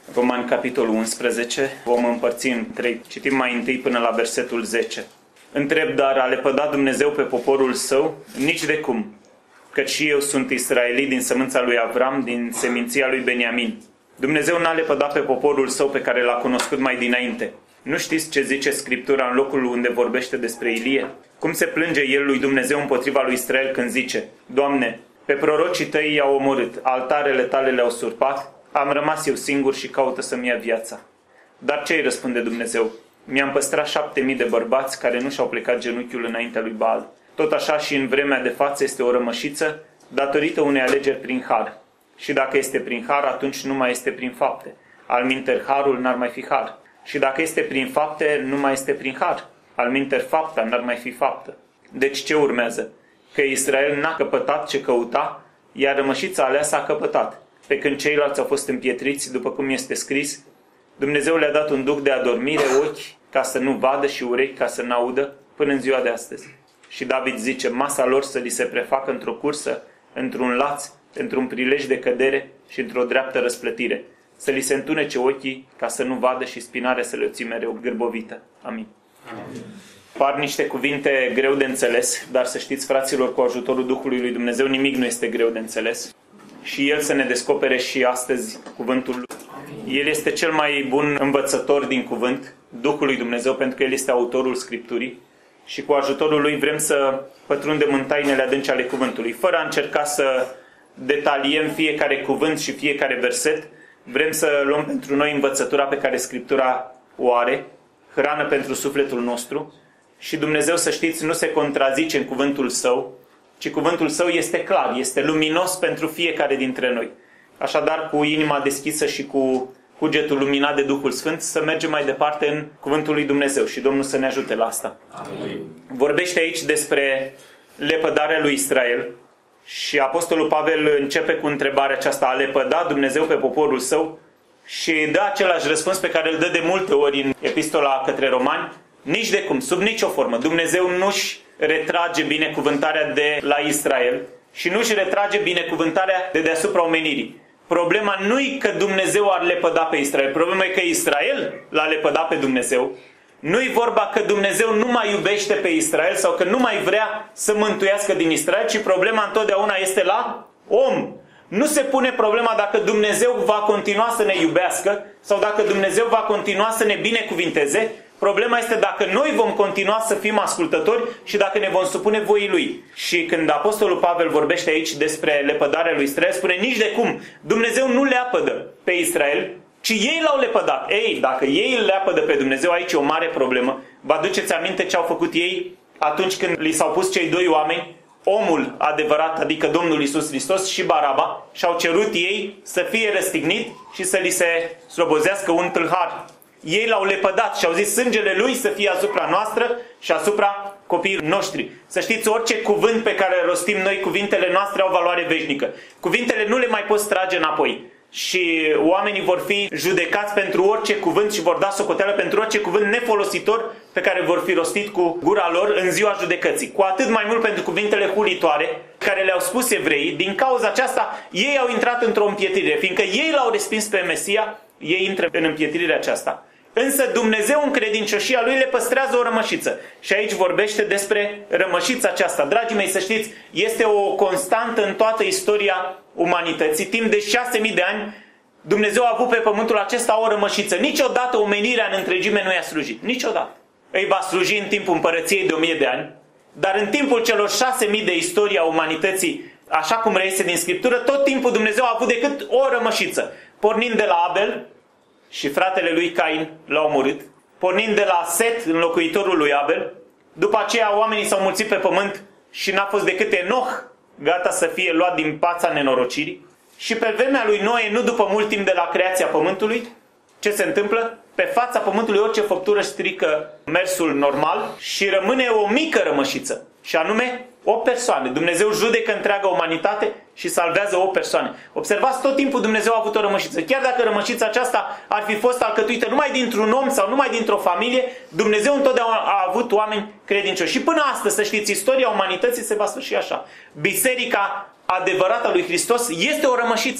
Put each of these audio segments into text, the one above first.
Romani, capitolul 11, vom împărți în 3. Citim mai întâi până la versetul 10. Întreb, dar a lepădat Dumnezeu pe poporul său? Nici de cum, căci și eu sunt israelit din sămânța lui Avram, din seminția lui Beniamin. Dumnezeu n-a lepădat pe poporul său pe care l-a cunoscut mai dinainte. Nu știți ce zice Scriptura în locul unde vorbește despre Ilie? Cum se plânge el lui Dumnezeu împotriva lui Israel când zice: Doamne, pe prorocii tăi i-au omorât, altarele tale le-au surpat, am rămas eu singur și caută să-mi ia viața. Dar ce îi răspunde Dumnezeu? Mi-am păstrat 7000 de bărbați care nu și-au plecat genunchiul înaintea lui Baal. Tot așa și în vremea de față este o rămășiță datorită unei alegeri prin har. Și dacă este prin har, atunci nu mai este prin fapte. Alminteri, harul n-ar mai fi har. Și dacă este prin fapte, nu mai este prin har. Alminteri, fapta n-ar mai fi faptă. Deci ce urmează? Că Israel n-a căpătat ce căuta, iar rămășița aleasă a căpătat. Pe când ceilalți au fost împietriți, după cum este scris, Dumnezeu le-a dat un duh de adormire, ochi ca să nu vadă și urechi ca să n-audă, până în ziua de astăzi. Și David zice: masa lor să li se prefacă într-o cursă, într-un laț, într-un prilej de cădere și într-o dreaptă răsplătire. Să li se întunece ochii ca să nu vadă și spinarea să le o ții mereu gârbovită. Amin. Amin. Par niște cuvinte greu de înțeles, dar să știți, fraților, cu ajutorul Duhului lui Dumnezeu nimic nu este greu de înțeles. Și El să ne descopere și astăzi cuvântul Lui. El este cel mai bun învățător din cuvânt, Duhul lui Dumnezeu, pentru că El este autorul Scripturii. Și cu ajutorul Lui vrem să pătrundem în tainele adânci ale cuvântului. Fără a încerca să detaliem fiecare cuvânt și fiecare verset, vrem să luăm pentru noi învățătura pe care Scriptura o are, hrană pentru sufletul nostru. Și Dumnezeu, să știți, nu se contrazice în cuvântul Său, ci cuvântul Său este clar, este luminos pentru fiecare dintre noi. Așadar, cu inima deschisă și cu cugetul luminat de Duhul Sfânt, să mergem mai departe în cuvântul lui Dumnezeu și Domnul să ne ajute la asta. Amin. Vorbește aici despre lepădarea lui Israel și Apostolul Pavel începe cu întrebarea aceasta: a lepădat Dumnezeu pe poporul Său? Și dă același răspuns pe care îl dă de multe ori în epistola către Romani: nici de cum, sub nicio formă. Dumnezeu nu-și retrage binecuvântarea de la Israel și nu-și retrage binecuvântarea de deasupra omenirii. Problema nu e că Dumnezeu ar lepăda pe Israel, problema e că Israel l-a lepădat pe Dumnezeu. Nu-i vorba că Dumnezeu nu mai iubește pe Israel sau că nu mai vrea să mântuiască din Israel, ci problema întotdeauna este la om. Nu se pune problema dacă Dumnezeu va continua să ne iubească sau dacă Dumnezeu va continua să ne binecuvinteze. Problema este dacă noi vom continua să fim ascultători și dacă ne vom supune voii Lui. Și când Apostolul Pavel vorbește aici despre lepădarea lui Israel, spune: nici de cum, Dumnezeu nu leapădă pe Israel, ci ei l-au lepădat. Ei, dacă ei îl leapădă pe Dumnezeu, aici e o mare problemă. Vă aduceți aminte ce au făcut ei atunci când li s-au pus cei doi oameni, omul adevărat, adică Domnul Iisus Hristos și Baraba, și au cerut ei să fie răstignit și să li se slobozească un tâlhar. Ei l-au lepădat și au zis: sângele lui să fie asupra noastră și asupra copiilor noștri. Să știți, orice cuvânt pe care îl rostim noi, cuvintele noastre au valoare veșnică. Cuvintele nu le mai poți trage înapoi. Și oamenii vor fi judecați pentru orice cuvânt și vor da socoteală pentru orice cuvânt nefolositor pe care vor fi rostit cu gura lor în ziua judecății. Cu atât mai mult pentru cuvintele hulitoare care le-au spus evreii. Din cauza aceasta ei au intrat într-o împietrire, fiindcă ei l-au respins pe Mesia, ei intră în împietrirea aceasta. Însă Dumnezeu, în credincioșia Lui, le păstrează o rămășiță. Și aici vorbește despre rămășița aceasta. Dragii mei, să știți, este o constantă în toată istoria umanității. Timp de 6000 de ani, Dumnezeu a avut pe pământul acesta o rămășiță. Niciodată omenirea în întregime nu i-a slujit. Niciodată. Îi va sluji în timpul împărăției de 1000 de ani. Dar în timpul celor 6000 de istoria umanității, așa cum reiese din Scriptură, tot timpul Dumnezeu a avut decât o rămășiță. Pornind de la Abel, și fratele lui Cain l-a omorât, pornind de la Set, înlocuitorul lui Abel. După aceea oamenii s-au mulțit pe pământ și n-a fost decât Enoch gata să fie luat din pața nenorocirii. Și pe vremea lui Noe, nu după mult timp de la creația pământului, ce se întâmplă? Pe fața pământului orice făptură strică mersul normal și rămâne o mică rămășiță. Și anume, o persoană. Dumnezeu judecă întreaga umanitate și salvează o persoană. Observați, tot timpul Dumnezeu a avut o rămășiță. Chiar dacă rămășița aceasta ar fi fost alcătuită numai dintr-un om sau numai dintr-o familie, Dumnezeu întotdeauna a avut oameni credincioși. Și până astăzi, să știți, istoria umanității se va sfârși așa. Biserica adevărată a lui Hristos este o rămășiță.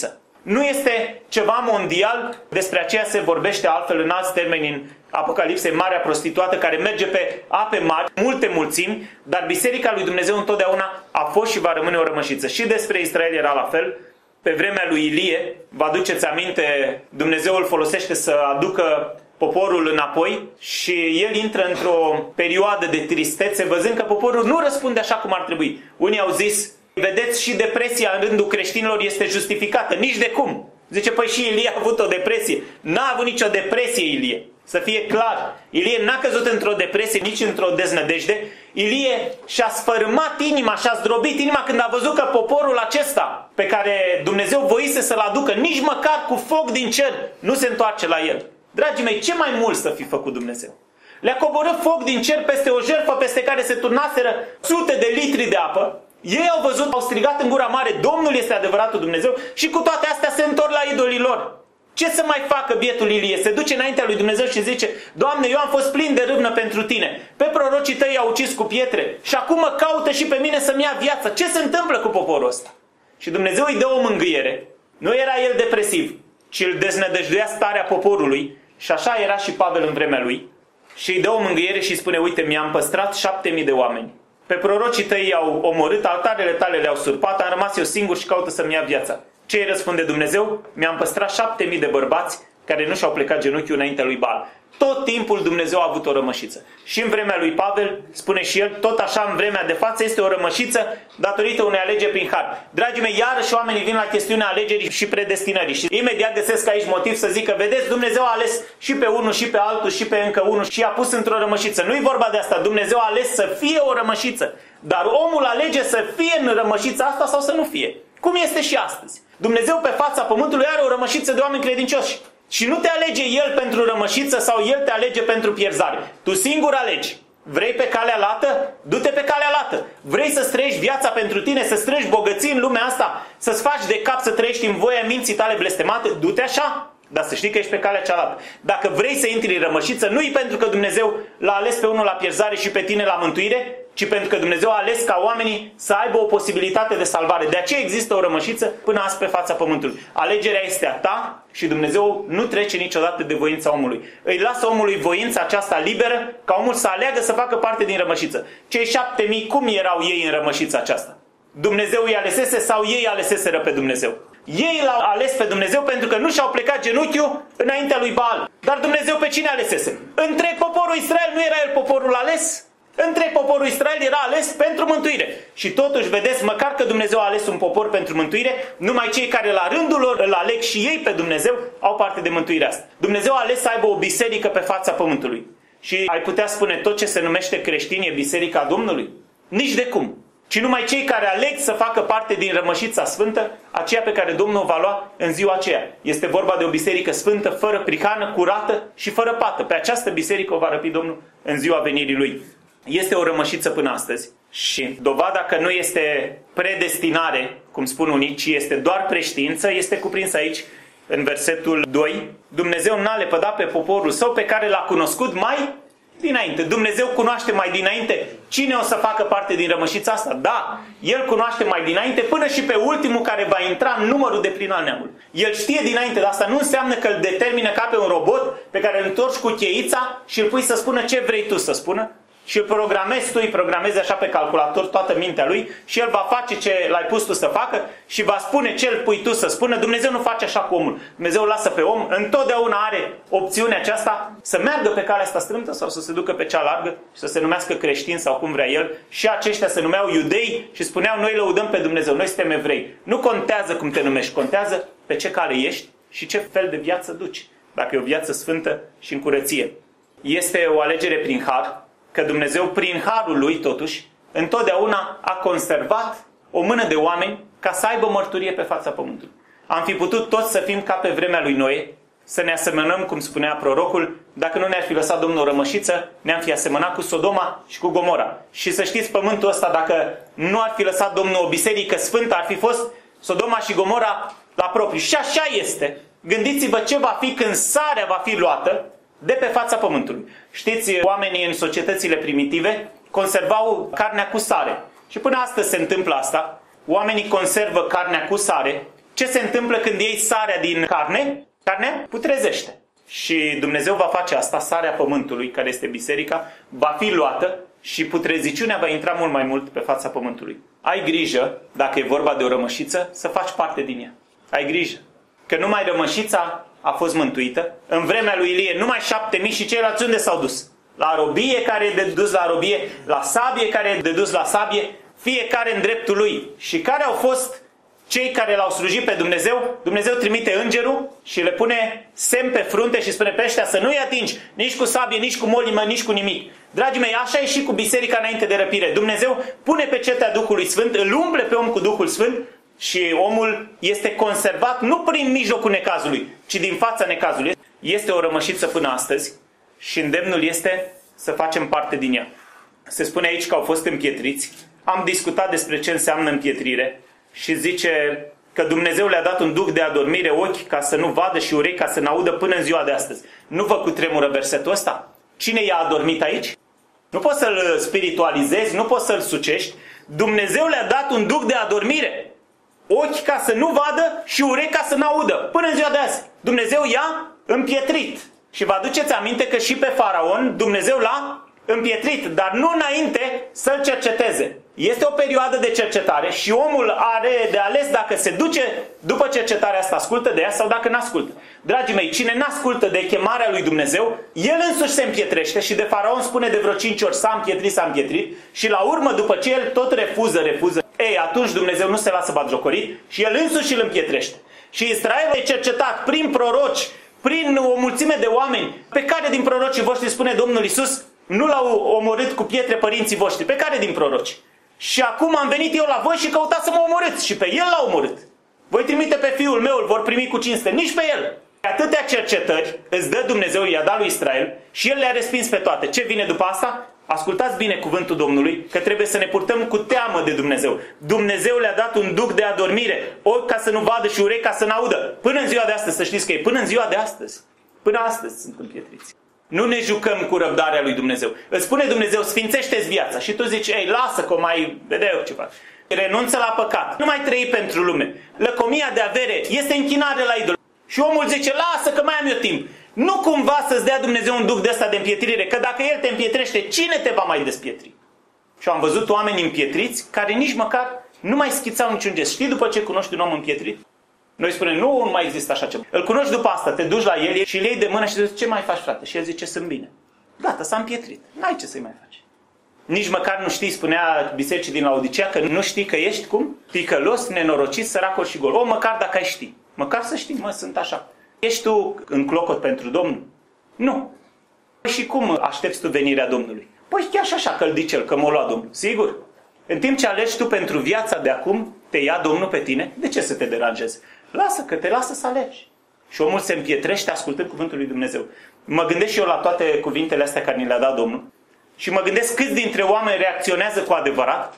Nu este ceva mondial, despre aceea se vorbește altfel în alți termeni în Apocalipse, Marea Prostituată, care merge pe ape mari, multe mulțimi, dar Biserica lui Dumnezeu întotdeauna a fost și va rămâne o rămășiță. Și despre Israel era la fel. Pe vremea lui Ilie, vă aduceți aminte, Dumnezeu îl folosește să aducă poporul înapoi și el intră într-o perioadă de tristețe, văzând că poporul nu răspunde așa cum ar trebui. Unii au zis, vedeți, și depresia în rândul creștinilor este justificată, nici de cum. Zice, păi și Ilie a avut o depresie. N-a avut nicio depresie Ilie. Să fie clar, Ilie n-a căzut într-o depresie, nici într-o deznădejde. Ilie și-a sfărâmat inima, și-a zdrobit inima când a văzut că poporul acesta, pe care Dumnezeu voise să-l aducă, nici măcar cu foc din cer, nu se întoarce la el. Dragii mei, ce mai mult să fi făcut Dumnezeu? Le-a coborât foc din cer peste o jertfă peste care se turnaseră sute de litri de apă. Ei au văzut, au strigat în gura mare, Domnul este adevăratul Dumnezeu, și cu toate astea se întorc la idolii lor. Ce să mai facă bietul Ilie? Se duce înaintea lui Dumnezeu și zice, Doamne, eu am fost plin de râvnă pentru tine. Pe prorocii tăi i-au ucis cu pietre și acum mă caută și pe mine să-mi ia viața. Ce se întâmplă cu poporul ăsta? Și Dumnezeu îi dă o mângâiere. Nu era el depresiv, ci îl deznădăjduia starea poporului. Și așa era și Pavel în vremea lui. Și îi dă o mângâiere și îi spune, uite, mi-am păstrat 7.000 de oameni. Pe prorocii tăi i-au omorât, altarele tale le-au surpat, am rămas eu singur și caută să-mi ia viața. Ce îi răspunde Dumnezeu? Mi-am păstrat 7.000 de bărbați care nu și-au plecat genunchiul înaintea lui Baal. Tot timpul Dumnezeu a avut o rămășiță. Și în vremea lui Pavel, spune și el, tot așa în vremea de față este o rămășiță datorită unei alegeri prin har. Dragii mei, iarăși oamenii vin la chestiunea alegerii și predestinării. Și imediat găsesc aici motiv să zică, vedeți, Dumnezeu a ales și pe unul și pe altul și pe încă unul și i-a pus într-o rămășiță. Nu-i vorba de asta, Dumnezeu a ales să fie o rămășiță. Dar omul alege să fie în rămășița asta sau să nu fie. Cum este și astăzi. Dumnezeu pe fața pământului are o rămășiță de oameni credincioși. Și nu te alege El pentru rămășiță sau El te alege pentru pierzare. Tu singur alegi. Vrei pe calea lată? Du-te pe calea lată. Vrei să străiești viața pentru tine, să strângi bogății în lumea asta, să-ți faci de cap să trăiești în voia minții tale blestemate? Du-te așa. Dar să știi că ești pe calea cealaltă. Dacă vrei să intri în rămășiță, nu-i pentru că Dumnezeu l-a ales pe unul la pierzare și pe tine la mântuire, ci pentru că Dumnezeu a ales ca oamenii să aibă o posibilitate de salvare. De aceea există o rămășiță până azi pe fața pământului. Alegerea este a ta și Dumnezeu nu trece niciodată de voința omului. Îi lasă omului voința aceasta liberă ca omul să aleagă să facă parte din rămășiță. Cei 7.000, cum erau ei în rămășița aceasta? Dumnezeu îi alesese sau ei aleseseră pe Dumnezeu? Ei l-au ales pe Dumnezeu pentru că nu și-au plecat genunchiul înaintea lui Baal. Dar Dumnezeu pe cine alesese? Întreg poporul Israel, nu era el poporul ales? Întreg poporul Israel era ales pentru mântuire. Și totuși, vedeți, măcar că Dumnezeu a ales un popor pentru mântuire, numai cei care la rândul lor îl aleg și ei pe Dumnezeu au parte de mântuirea asta. Dumnezeu a ales să aibă o biserică pe fața pământului. Și ai putea spune tot ce se numește creștin e biserica Domnului? Nici de cum. Ci numai cei care aleg să facă parte din rămășița sfântă, aceea pe care Domnul o va lua în ziua aceea. Este vorba de o biserică sfântă, fără prihană, curată și fără pată. Pe această biserică o va răpi Domnul în ziua venirii Lui. Este o rămășiță până astăzi și dovada că nu este predestinare, cum spun unii, ci este doar preștiință, este cuprins aici în versetul 2. Dumnezeu n-a lepădat pe poporul său pe care l-a cunoscut mai dinainte. Dumnezeu cunoaște mai dinainte cine o să facă parte din rămășița asta. Da, El cunoaște mai dinainte până și pe ultimul care va intra în numărul deplin al neamului. El știe dinainte, dar asta nu înseamnă că îl determină ca pe un robot pe care îl întorci cu cheița și îl pui să spună ce vrei tu să spună. Și îl programezi tu, îi programezi așa pe calculator toată mintea lui și el va face ce l-ai pus tu să facă și va spune ce îl pui tu să spună. Dumnezeu nu face așa cu omul. Dumnezeu îl lasă pe om. Întotdeauna are opțiunea aceasta să meargă pe calea asta strâmtă sau să se ducă pe cea largă și să se numească creștin sau cum vrea el. Și aceștia se numeau iudei și spuneau noi lăudăm pe Dumnezeu, noi suntem evrei. Nu contează cum te numești, contează pe ce cale ești și ce fel de viață duci. Dacă e o viață sfântă și în curăție. Este o alegere prin har. Că Dumnezeu, prin harul Lui, totuși, întotdeauna a conservat o mână de oameni ca să aibă mărturie pe fața pământului. Am fi putut toți să fim ca pe vremea lui Noe, să ne asemănăm, cum spunea prorocul, dacă nu ne-ar fi lăsat Domnul o rămășiță, ne-am fi asemănat cu Sodoma și cu Gomora. Și să știți, pământul ăsta, dacă nu ar fi lăsat Domnul o biserică sfântă, ar fi fost Sodoma și Gomora la propriu. Și așa este. Gândiți-vă ce va fi când sarea va fi luată de pe fața pământului. Știți, oamenii în societățile primitive conservau carnea cu sare. Și până astăzi se întâmplă asta. Oamenii conservă carnea cu sare, Ce se întâmplă când iei sarea din carne? Carnea putrezește. Și Dumnezeu va face asta, sarea pământului, care este biserica, va fi luată și putreziciunea va intra mult mai mult pe fața pământului. Ai grijă, dacă e vorba de o rămășiță, să faci parte din ea. Ai grijă. Că numai rămășița a fost mântuită. În vremea lui Ilie, numai 7.000 și ceilalți unde s-au dus? La robie care e de dus la robie, la sabie care e de dus la sabie, fiecare în dreptul lui. Și care au fost cei care l-au slujit pe Dumnezeu? Dumnezeu trimite îngerul și le pune semn pe frunte și spune pe ăștia să nu-i atingi nici cu sabie, nici cu molimă, nici cu nimic. Dragii mei, așa e și cu biserica înainte de răpire. Dumnezeu pune pe cetea Duhului Sfânt, îl umple pe om cu Duhul Sfânt și omul este conservat nu prin mijlocul necazului, ci din fața necazului. Este o rămășiță până astăzi și îndemnul este să facem parte din ea. Se spune aici că au fost împietriți. Am discutat despre ce înseamnă împietrire și zice că Dumnezeu le-a dat un duh de adormire, ochi ca să nu vadă și urechi ca să n-audă până în ziua de astăzi. Nu vă cutremură versetul ăsta? Cine i-a adormit aici? Nu poți să-l spiritualizezi, nu poți să-l sucești. Dumnezeu le-a dat un duh de adormire. Ochi ca să nu vadă și urechi ca să n-audă. Până în ziua de azi. Dumnezeu i-a împietrit. Și vă aduceți aminte că și pe Faraon Dumnezeu l-a împietrit, dar nu înainte să-l cerceteze. Este o perioadă de cercetare și omul are de ales dacă se duce după cercetarea asta, ascultă de ea sau dacă n-ascultă. Dragii mei, cine n-ascultă de chemarea lui Dumnezeu, el însuși se împietrește și de Faraon spune de vreo 5 ori s-a împietrit și la urmă, după ce el tot refuză, ei, atunci Dumnezeu nu se lasă batjocorit și el însuși îl împietrește. Și Israel e cercetat prin proroci, prin o mulțime de oameni, pe care din prorocii voștri, spune Domnul Iisus, nu l-au omorât cu pietre părinții voștri. Pe care din proroci? Și acum am venit eu la voi și căutați să mă omorâți. Și pe el l-a omorât. Voi trimite pe fiul meu, îl vor primi cu cinste. Nici pe el. Atâtea cercetări îți dă Dumnezeu, i-a dat lui Israel și el le-a respins pe toate. Ce vine după asta? Ascultați bine cuvântul Domnului, că trebuie să ne purtăm cu teamă de Dumnezeu. Dumnezeu le-a dat un duh de adormire, ochi ca să nu vadă și urechi ca să n-audă. Până în ziua de astăzi, să știți că e până în ziua de astăzi. Până astăzi sunt împietriți. Nu ne jucăm cu răbdarea lui Dumnezeu. Îți spune Dumnezeu, sfințește-ți viața. Și tu zici, ei, lasă că o mai vedea eu ceva. Renunță la păcat. Nu mai trăi pentru lume. Lăcomia de avere este închinare la idol. Și omul zice, lasă că mai am eu timp. Nu cumva să-ți dea Dumnezeu un duh de ăsta de împietrire, că dacă El te împietrește, cine te va mai despietri? Și am văzut oameni împietriți care nici măcar nu mai schițau niciun gest. Știi după ce cunoști un om împietrit? Noi spunem, nu mai există așa ceva. Îl cunoști după asta, te duci la el și îl iei de mână și zici, ce mai faci, frate? Și el zice, sunt bine. Gata, s-a împietrit. N-ai ce să-i mai faci. Nici măcar nu știi, spunea bisericii din Laodicea, că nu știi că ești cum? Ticălos, nenorocit, săracol și gol. O, măcar dacă ai ști. Măcar să știi, mă, sunt așa. Ești tu în clocot pentru Domnul? Nu. Și cum aștepți tu venirea Domnului? Păi chiar și așa căldicel, că m-a luat Domnul. Sigur. În timp ce alegi tu pentru viața de acum, te ia Domnul pe tine, de ce să te deranjezi? Lasă, că te lasă să alegi. Și omul se împietrește ascultând cuvântul lui Dumnezeu. Mă gândesc și eu la toate cuvintele astea care ni le-a dat Domnul. Și mă gândesc câți dintre oameni reacționează cu adevărat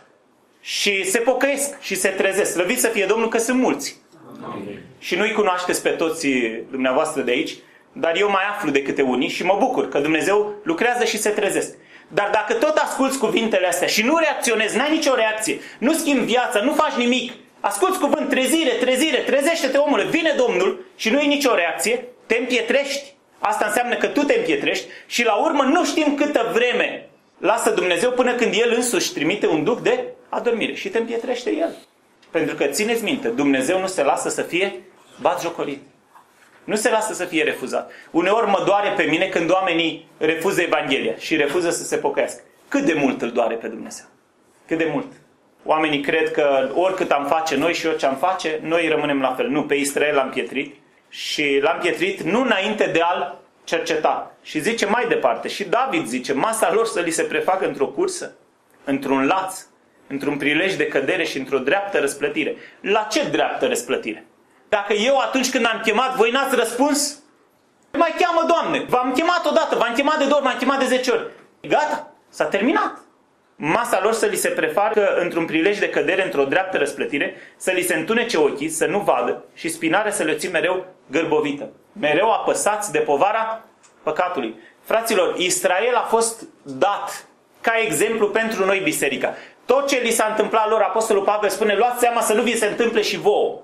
și se pocăiesc și se trezesc. Slăvit să fie Domnul că sunt mulți. Amin. Și nu-i cunoașteți pe toți dumneavoastră de aici, dar eu mai aflu de câte unii și mă bucur că Dumnezeu lucrează și se trezesc. Dar dacă tot asculți cuvintele astea și nu reacționezi, n-ai nicio reacție, nu schimbi viața, nu faci nimic, asculți cuvânt, trezire, trezește-te omule, vine Domnul și nu e nicio reacție, te împietrești. Asta înseamnă că tu te împietrești și la urmă nu știm câtă vreme lasă Dumnezeu până când El însuși trimite un duh de adormire și te împietrește El. Pentru că țineți minte, Dumnezeu nu se lasă să fie batjocorit. Nu se lasă să fie refuzat. Uneori mă doare pe mine când oamenii refuză Evanghelia și refuză să se pocăiască. Cât de mult îl doare pe Dumnezeu? Cât de mult? Oamenii cred că oricât am face noi și orice am face, noi rămânem la fel. Nu, pe Israel l-am pietrit și l-am pietrit nu înainte de a-l cerceta. Și zice mai departe, și David zice, masa lor să li se prefacă într-o cursă, într-un laț, într-un prilej de cădere și într-o dreaptă răsplătire. La ce dreaptă răsplătire? Dacă eu atunci când am chemat, voi n-ați răspuns? Mai cheamă, Doamne, v-am chemat odată, v-am chemat de 2 ori, m-am chemat de 10 ori. Gata, s-a terminat. Masa lor să li se prefacă într-un prilej de cădere, într-o dreaptă răsplătire, să li se întunece ochii, să nu vadă și spinarea să le ții mereu gârbovită. Mereu apăsați de povara păcatului. Fraților, Israel a fost dat ca exemplu pentru noi biserica. Tot ce li s-a întâmplat lor, Apostolul Pavel spune, luați seama să nu vi se întâmple și vouă.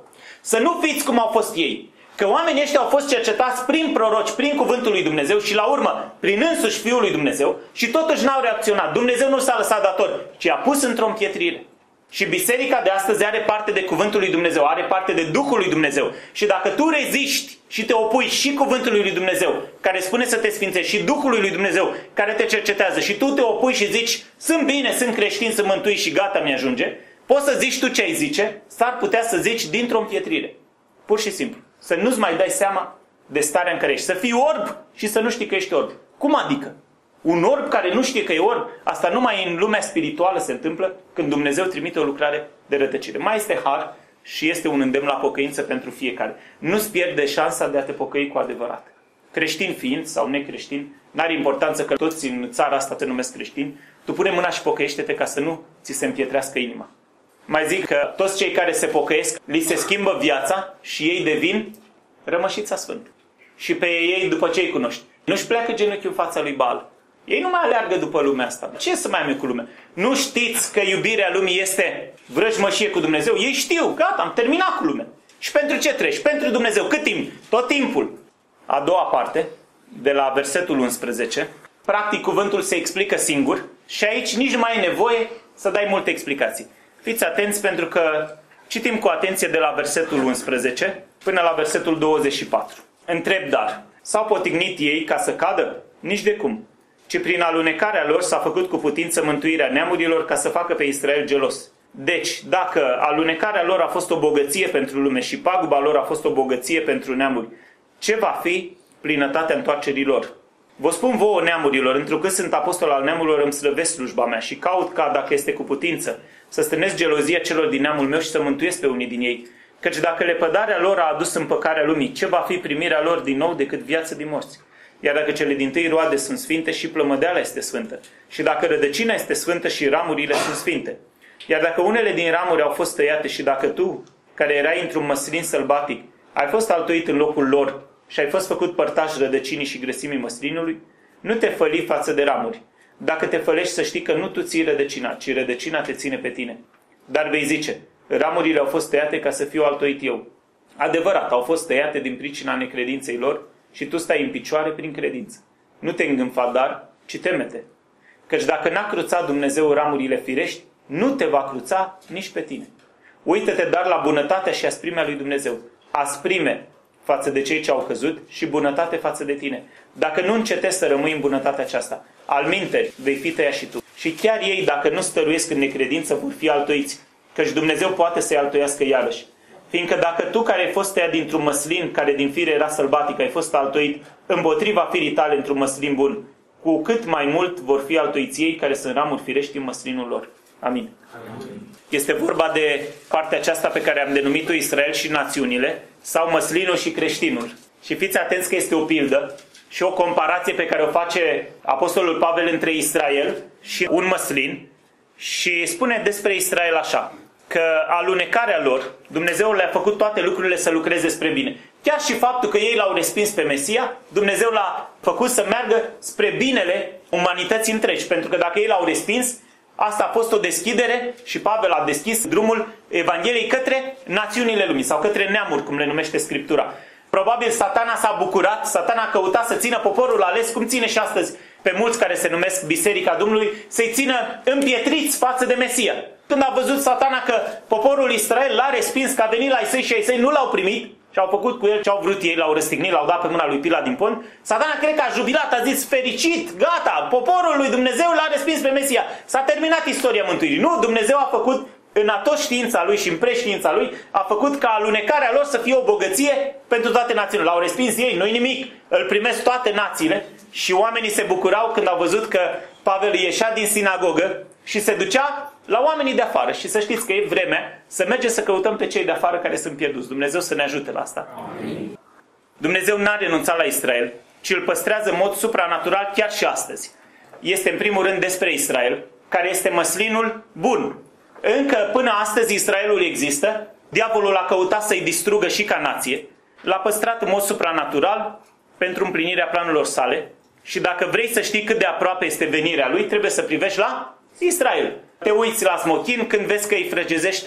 Să nu fiți cum au fost ei. Că oamenii ăștia au fost cercetați prin proroci, prin cuvântul lui Dumnezeu și la urmă prin însuși Fiul lui Dumnezeu și totuși n-au reacționat. Dumnezeu nu s-a lăsat dator, ci a pus într-o împietrire. Și biserica de astăzi are parte de cuvântul lui Dumnezeu, are parte de Duhul lui Dumnezeu. Și dacă tu reziști și te opui și cuvântului lui Dumnezeu, care spune să te sfințești, și Duhului lui Dumnezeu, care te cercetează, și tu te opui și zici, sunt bine, sunt creștin, sunt mântui și gata, mi-ajunge, poți să zici tu ce ai zice, s-ar putea să zici dintr-o împietrire. Pur și simplu. Să nu-ți mai dai seama de starea în care ești. Să fii orb și să nu știi că ești orb. Cum adică? Un orb care nu știe că e orb, asta numai în lumea spirituală se întâmplă când Dumnezeu trimite o lucrare de rătăcire. Mai este har și este un îndemn la pocăință pentru fiecare. Nu-ți pierde șansa de a te pocăi cu adevărat. Creștin fiind sau necreștin, n-are importanță că toți în țara asta te numesc creștini, tu pune mâna și pocăiește-te ca să nu ți se împietrească inima. Mai zic că toți cei care se pocăiesc, li se schimbă viața și ei devin rămășița sfântă. Și pe ei, după ce îi cunoști, nu-și pleacă genunchiul în fața lui Baal. Ei nu mai aleargă după lumea asta. Ce să mai am eu cu lumea? Nu știți că iubirea lumii este vrăjmășie cu Dumnezeu? Ei știu, gata, am terminat cu lumea. Și pentru ce treci? Pentru Dumnezeu. Cât timp? Tot timpul. A doua parte, de la versetul 11, practic cuvântul se explică singur și aici nici nu mai e nevoie să dai multe explicații. Fiți atenți pentru că citim cu atenție de la versetul 11 până la versetul 24. Întreb dar, s-au potignit ei ca să cadă? Nici de cum. Ci prin alunecarea lor s-a făcut cu putință mântuirea neamurilor ca să facă pe Israel gelos. Deci, dacă alunecarea lor a fost o bogăție pentru lume și paguba lor a fost o bogăție pentru neamuri, ce va fi plinătatea întoarcerii lor? Vă spun vouă, neamurilor, întrucât sunt apostol al neamurilor, îmi slăvesc slujba mea și caut ca, dacă este cu putință, să stârnesc gelozia celor din neamul meu și să mântuiesc pe unii din ei. Căci dacă lepădarea lor a adus împăcarea lumii, ce va fi primirea lor din nou decât viață din morți? Iar dacă cele dintâi roade sunt sfinte, și plămădeala este sfântă. Și dacă rădăcina este sfântă, și ramurile sunt sfinte. Iar dacă unele din ramuri au fost tăiate și dacă tu, care erai într-un măslin sălbatic, ai fost altoit în locul lor și ai fost făcut părtaș rădăcinii și grăsimii măslinului, nu te făli față de ramuri. Dacă te fălești, să știi că nu tu ții rădăcina, ci rădăcina te ține pe tine. Dar vei zice, ramurile au fost tăiate ca să fiu altoit eu. Adevărat, au fost tăiate din pricina necredinței lor și tu stai în picioare prin credință. Nu te îngânfa, dar, ci temete. Căci dacă n-a cruțat Dumnezeu ramurile firești, nu te va cruța nici pe tine. Uită-te dar la bunătatea și asprimea lui Dumnezeu. Asprime față de cei ce au căzut și bunătate față de tine. Dacă nu încetezi să rămâi în bunătatea aceasta, alminteri vei fi tăiat și tu. Și chiar ei, dacă nu stăruiesc în necredință, vor fi altoiți, căci Dumnezeu poate să-i altoiască iarăși. Fiindcă dacă tu, care ai fost tăiat dintr-un măslin care din fire era sălbatic, ai fost altoit împotriva firii tale într-un măslin bun, cu cât mai mult vor fi altoiți ei care sunt ramuri firești în măslinul lor. Amin. Amin. Este vorba de partea aceasta pe care am denumit-o Israel și națiunile, sau măslinul și creștinul. Și fiți atenți că este o pildă și o comparație pe care o face Apostolul Pavel între Israel și un măslin și spune despre Israel așa, că alunecarea lor, Dumnezeu le-a făcut toate lucrurile să lucreze spre bine. Chiar și faptul că ei l-au respins pe Mesia, Dumnezeu l-a făcut să meargă spre binele umanității întregi. Pentru că dacă ei l-au respins, asta a fost o deschidere și Pavel a deschis drumul Evangheliei către națiunile lumii sau către neamuri, cum le numește Scriptura. Probabil Satana s-a bucurat, Satana a căutat să țină poporul ales, cum ține și astăzi pe mulți care se numesc Biserica Domnului, să-i țină împietriți față de Mesia. Când a văzut Satana că poporul Israel l-a respins, că a venit la ei și ei săi nu l-au primit și au făcut cu el ce au vrut ei, l-au răstignit, l-au dat pe mâna lui Pilat din Pont, Satana cred că a jubilat, a zis, fericit, gata, poporul lui Dumnezeu l-a respins pe Mesia. S-a terminat istoria mântuirii. Nu, Dumnezeu a făcut în atoștiința lui și în preștiința lui, a făcut ca alunecarea lor să fie o bogăție pentru toate națiunile. L-au respins ei, nu-i nimic, îl primesc toate națiile și oamenii se bucurau când au văzut că Pavel ieșea din sinagogă și se ducea la oamenii de afară. Și să știți că e vremea să mergem să căutăm pe cei de afară care sunt pierduți. Dumnezeu să ne ajute la asta. Amin. Dumnezeu n-a renunțat la Israel, ci îl păstrează în mod supranatural chiar și astăzi. Este în primul rând despre Israel, care este măslinul bun. Încă până astăzi Israelul există, diavolul a căutat să-i distrugă și ca nație, l-a păstrat în mod supranatural pentru împlinirea planurilor sale și dacă vrei să știi cât de aproape este venirea lui, trebuie să privești la Israel. Te uiți la smochin când vezi că îi frăgezește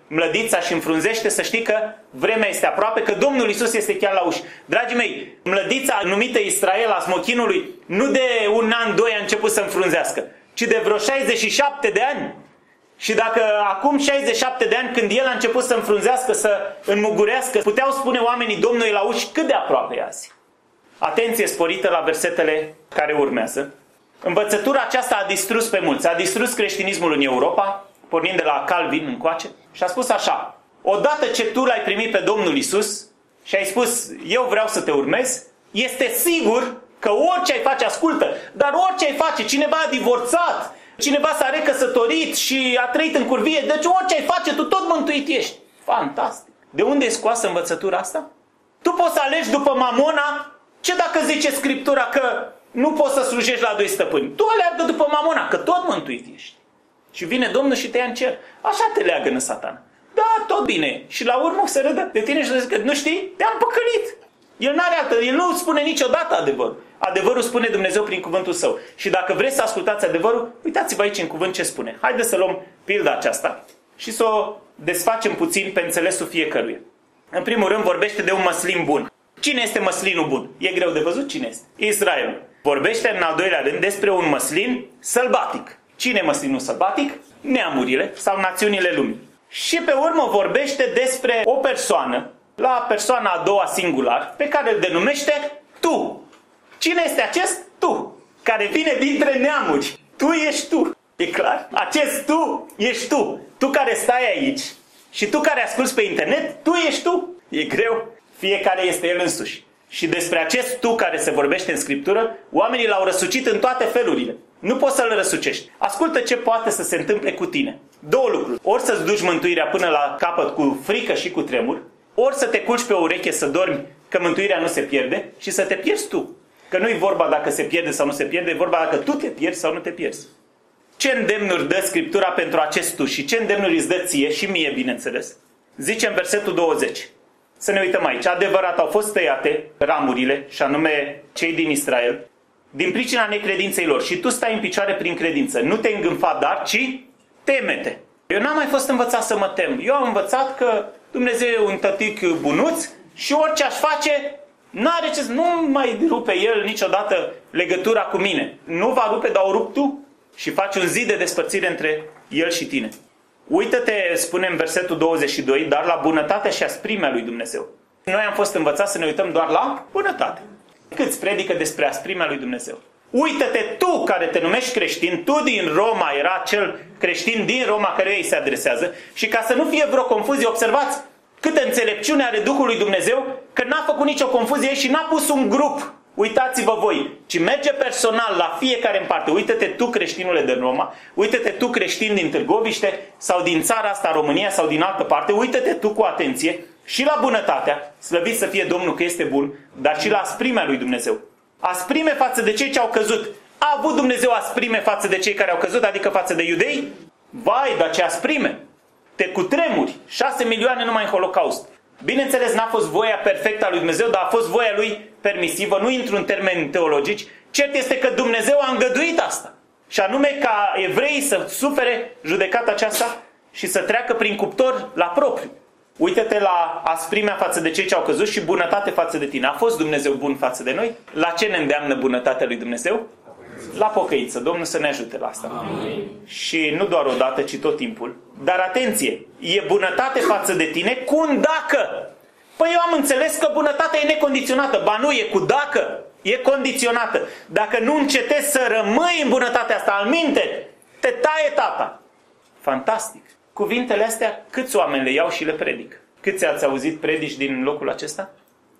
mlădița și înfrunzește, să știi că vremea este aproape, că Domnul Iisus este chiar la ușă. Dragii mei, mlădița numită Israel a smochinului nu de un an, 2 a început să înfrunzească, ci de vreo 67 de ani. Și dacă acum 67 de ani, când el a început să înfrunzească, să înmugurească, puteau spune oamenii Domnul e la ușă, cât de aproape e azi? Atenție sporită la versetele care urmează. Învățătura aceasta a distrus pe mulți. A distrus creștinismul în Europa, pornind de la Calvin încoace, și a spus așa: odată ce tu l-ai primit pe Domnul Iisus și ai spus eu vreau să te urmez, este sigur că orice ai face, ascultă, dar orice ai face, cineva a divorțat, cineva s-a recăsătorit și a trăit în curvie, deci orice ai face, tu tot mântuit ești. Fantastic! De unde e scoasă învățătura asta? Tu poți să alegi după Mamona. Ce dacă zice Scriptura că nu poți să slujești la 2 stăpâni? Tu aleargă după Mamona, că tot mântuit ești. Și vine Domnul și te ia în cer. Așa te leagă Satan. Da, tot bine. Și la urmă se râdă de tine și zice că nu știi? Te-am păcălit. El n-are altă, el nu spune niciodată adevărul. Adevărul spune Dumnezeu prin cuvântul Său. Și dacă vreți să ascultați adevărul, uitați-vă aici în cuvânt ce spune. Haideți să luăm pilda aceasta și să o desfacem puțin pe înțelesul fiecăruia. În primul rând vorbește de un măslin bun. Cine este măslinul bun? E greu de văzut cine este. Israel. Vorbește în al doilea rând despre un măslin sălbatic. Cine e măslinul sălbatic? Neamurile sau națiunile lumii. Și pe urmă vorbește despre o persoană, la persoana a doua singular, pe care îl denumește tu. Cine este acest tu? Care vine dintre neamuri. Tu ești tu. E clar? Acest tu ești tu. Tu care stai aici și tu care asculți pe internet, tu ești tu. E greu? Fiecare este el însuși. Și despre acest tu care se vorbește în Scriptură, oamenii l-au răsucit în toate felurile. Nu poți să-l răsucești. Ascultă ce poate să se întâmple cu tine. 2 lucruri. Ori să-ți duci mântuirea până la capăt cu frică și cu tremur, ori să te culci pe o ureche să dormi că mântuirea nu se pierde și să te pierzi tu. Că nu e vorba dacă se pierde sau nu se pierde, e vorba dacă tu te pierzi sau nu te pierzi. Ce îndemnuri dă Scriptura pentru acest tu și ce îndemnuri îți dă ție și mie, bineînțeles? Zice în versetul 20. Să ne uităm aici. Adevărat, au fost tăiate ramurile, și anume cei din Israel, din pricina necredinței lor. Și tu stai în picioare prin credință. Nu te îngânfa, dar, ci teme-te. Eu n-am mai fost învățat să mă tem. Eu am învățat că Dumnezeu e un tătic bunuț și orice aș face, n-are ce, nu mai rupe El niciodată legătura cu mine. Nu va rupe, dar o rup tu și faci un zid de despărțire între El și tine. Uită-te, spune în versetul 22, dar la bunătatea și asprimea lui Dumnezeu. Noi am fost învățați să ne uităm doar la bunătate. Câți predică despre asprimea lui Dumnezeu? Uită-te tu care te numești creștin, tu din Roma, era cel creștin din Roma care ei se adresează, și ca să nu fie vreo confuzie, observați câtă înțelepciune are Duhul lui Dumnezeu, că n-a făcut nicio confuzie și n-a pus un grup. Uitați-vă voi, ci merge personal la fiecare în parte. Uită-te tu, creștinule din Roma, uită-te tu, creștin din Târgoviște sau din țara asta, România, sau din altă parte, uită-te tu cu atenție și la bunătatea, slăvit să fie Domnul că este bun, dar și la asprimea lui Dumnezeu. Asprime față de cei ce au căzut. A avut Dumnezeu asprime față de cei care au căzut, adică față de iudei? Vai, dar ce asprime! Te cutremuri, 6 milioane numai în Holocaust. Bineînțeles, n-a fost voia perfectă a lui Dumnezeu, dar a fost voia lui permisivă, nu intru în termeni teologici. Cert este că Dumnezeu a îngăduit asta. Și anume ca evreii să sufere judecata aceasta și să treacă prin cuptor la propriu. Uită-te la asprimea față de cei ce au căzut și bunătate față de tine. A fost Dumnezeu bun față de noi? La ce ne îndeamnă bunătatea lui Dumnezeu? La pocăință. Domnul să ne ajute la asta. Amin. Și nu doar o dată, ci tot timpul. Dar atenție, e bunătate față de tine cu un dacă. Păi eu am înțeles că bunătatea e necondiționată. Ba nu, e cu dacă. E condiționată. Dacă nu încetezi să rămâi în bunătatea asta, alminte, te taie tata. Fantastic. Cuvintele astea, câți oameni le iau și le predic? Câți ați auzit predici din locul acesta?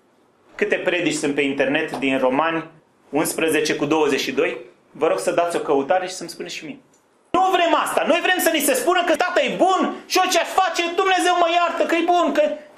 Câte predici sunt pe internet din Romani 11:22? Vă rog să dați o căutare și să-mi spuneți și mie. Nu vrem asta. Noi vrem să ni se spună că tata e bun și orice aș face, Dumnezeu mă iartă, că e bun, că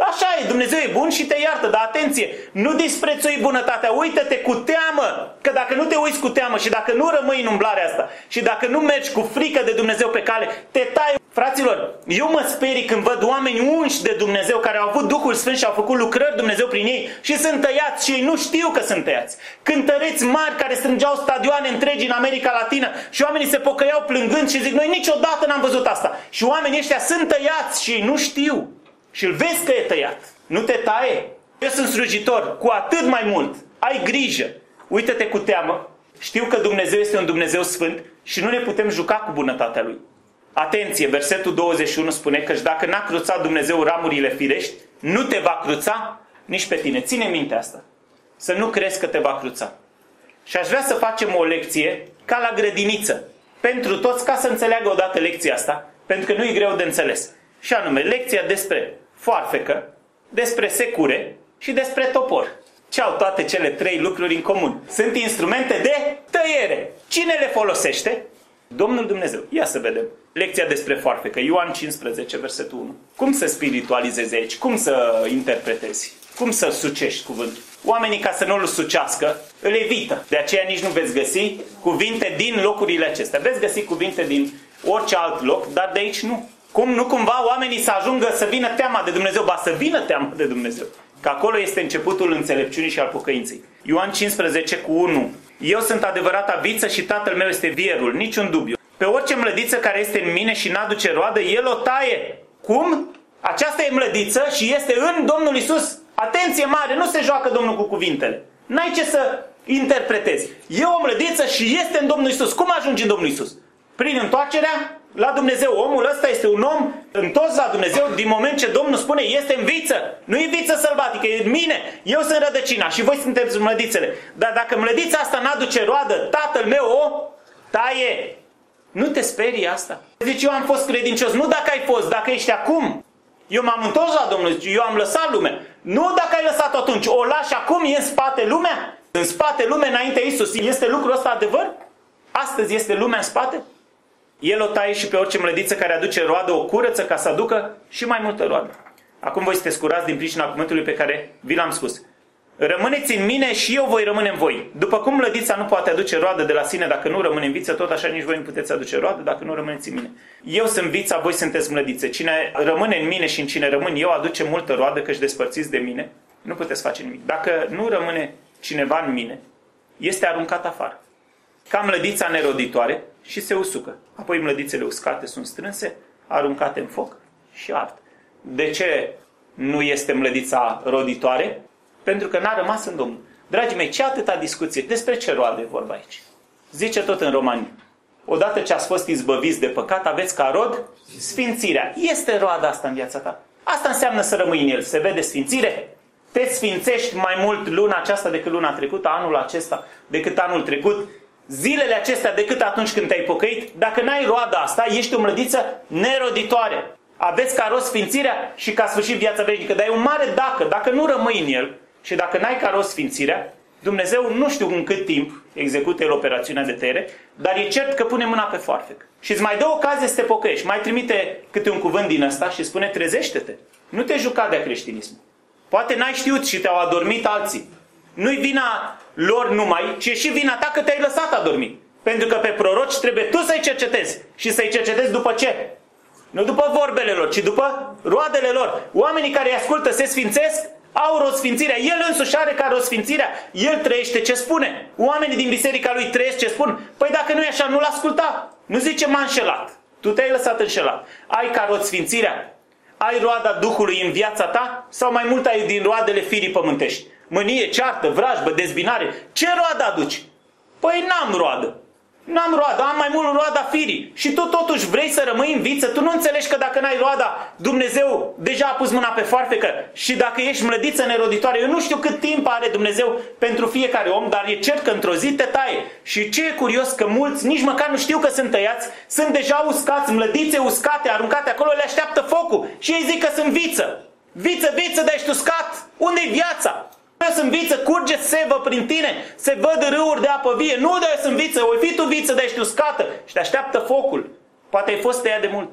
Așa e, Dumnezeu e bun și te iartă, dar atenție, nu disprețui bunătatea, uită-te cu teamă, că dacă nu te uiți cu teamă și dacă nu rămâi în umblarea asta și dacă nu mergi cu frică de Dumnezeu pe cale, te tai. Fraților, eu mă sperii când văd oameni unși de Dumnezeu care au avut Duhul Sfânt și au făcut lucrări Dumnezeu prin ei și sunt tăiați și ei nu știu că sunt tăiați. Cântăreți mari care strângeau stadioane întregi în America Latină și oamenii se pocăiau plângând și zic, noi niciodată n-am văzut asta. Și oamenii ăștia sunt tăiați și ei nu știu. Și îl vezi că e tăiat. Nu te taie. Eu sunt slujitor, cu atât mai mult. Ai grijă. Uită-te cu teamă. Știu că Dumnezeu este un Dumnezeu sfânt și nu ne putem juca cu bunătatea Lui. Atenție, versetul 21 spune că dacă n-a cruțat Dumnezeu ramurile firești, nu te va cruța nici pe tine. Ține minte asta. Să nu crezi că te va cruța. Și aș vrea să facem o lecție ca la grădiniță. Pentru toți, ca să înțeleagă odată lecția asta, pentru că nu e greu de înțeles. Și anume, lecția despre foarfecă, despre secure și despre topor. Ce au toate cele trei lucruri în comun? Sunt instrumente de tăiere. Cine le folosește? Domnul Dumnezeu. Ia să vedem. Lecția despre foarfecă. Ioan 15, versetul 1. Cum să spiritualizezi aici? Cum să interpretezi? Cum să sucești cuvântul? Oamenii, ca să nu-l sucească, îl evită. De aceea nici nu veți găsi cuvinte din locurile acestea. Veți găsi cuvinte din orice alt loc, dar de aici nu. Cum nu cumva oamenii să ajungă să vină teama de Dumnezeu? Ba să vină teama de Dumnezeu. Că acolo este începutul înțelepciunii și al pocăinței. Ioan 15 cu 1. Eu sunt adevărata viță și tatăl meu este vierul, niciun dubiu. Pe orice mlădiță care este în mine și n-aduce roadă, el o taie. Cum? Aceasta e mlădiță și este în Domnul Iisus. Atenție mare, nu se joacă Domnul cu cuvintele. N-ai ce să interpretezi. E o mlădiță și este în Domnul Iisus. Cum ajungi în Domnul Iisus? Prin întoarcerea la Dumnezeu. Omul ăsta este un om întors la Dumnezeu din moment ce Domnul spune este în viță. Nu e viță sălbatică, e în mine. Eu sunt rădăcina și voi sunteți mlădițele. Dar dacă mlădița asta n-aduce roadă, tatăl meu o taie. Nu te sperii asta. Zici, eu am fost credincios. Nu dacă ai fost, dacă ești acum. Eu m-am întors la Domnul, eu am lăsat lumea. Nu dacă ai lăsat-o atunci. O lași acum, e în spate lumea. În spate lumea înainte Iisus. Este lucrul ăsta adevăr? Astăzi este lumea în spate? El o taie și pe orice mlădiță care aduce roadă o curăță ca să aducă și mai multă roadă. Acum voi sunteți curați din pricina cuvântului pe care vi l-am spus. Rămâneți în mine și eu voi rămâne în voi. După cum mlădița nu poate aduce roadă de la sine dacă nu rămâne în viță, tot așa nici voi nu puteți aduce roadă dacă nu rămâneți în mine. Eu sunt vița, voi sunteți mlădițe. Cine rămâne în mine și în cine rămân eu aduce multă roadă, căci despărțiți de mine nu puteți face nimic. Dacă nu rămâne cineva în mine, este aruncat afară. Ca mlădița neroditoare și se usucă. Apoi mlădițele uscate sunt strânse, aruncate în foc și ard. De ce nu este mlădița roditoare? Pentru că n-a rămas în Domnul. Dragii mei, ce atâta discuție? Despre ce roade e vorba aici? Zice tot în Romani. Odată ce ați fost izbăviți de păcat, aveți ca rod sfințirea. Este roada asta în viața ta. Asta înseamnă să rămâi în el. Se vede sfințire? Te sfințești mai mult luna aceasta decât luna trecută, anul acesta decât anul trecut, zilele acestea decât atunci când te-ai pocăit. Dacă n-ai roada asta, ești o mlădiță neroditoare. Aveți ca rost sfințirea și ca sfârșit viața veșnică. Dar e un mare dacă nu rămâi în el și dacă n-ai ca rost sfințirea, Dumnezeu nu știu în cât timp execută el operațiunea de tăiere, dar e cert că pune mâna pe foarfec. Și îți mai dă ocazie să te pocăiești. Mai trimite câte un cuvânt din ăsta și spune trezește-te. Nu te juca de-a creștinism. Poate n-ai știut și te-au adormit alții. Nu-i vina lor numai, ci e și vina ta că te-ai lăsat adormit. Pentru că pe proroci trebuie tu să-i cercetezi. Și să-i cercetezi după ce? Nu după vorbele lor, ci după roadele lor. Oamenii care îi ascultă se sfințesc, au rosfințirea. El însuși are ca rosfințirea. El trăiește ce spune. Oamenii din biserica lui trăiesc ce spun. Păi dacă nu e așa, nu-l asculta. Nu zice m-a înșelat. Tu te-ai lăsat înșelat. Ai ca rosfințirea? Ai roada Duhului în viața ta? Sau mai mult ai din roadele firii pământești? Mânie, ceartă, vrajbă, dezbinare. Ce roadă aduci? Păi n-am roadă. N-am roadă, am mai mult roada firii. Și tu totuși vrei să rămâi în viță? Tu nu înțelegi că dacă n-ai roada, Dumnezeu deja a pus mâna pe foarfecă. Și dacă ești mlădiță neroditoare, eu nu știu cât timp are Dumnezeu pentru fiecare om, dar e cert că într-o zi te taie. Și ce e curios că mulți nici măcar nu știu că sunt tăiați, sunt deja uscați, mlădițe uscate, aruncate acolo, le așteaptă focul. Și ei zic că sunt viță. Viță, viță, dar ești uscat. Unde-i viața? Eu sunt viță, curge sevă prin tine, se văd râuri de apă vie. Nu, dar eu sunt viță, oi fi tu viță, dar ești uscată și te așteaptă focul. Poate ai fost tăiat de mult.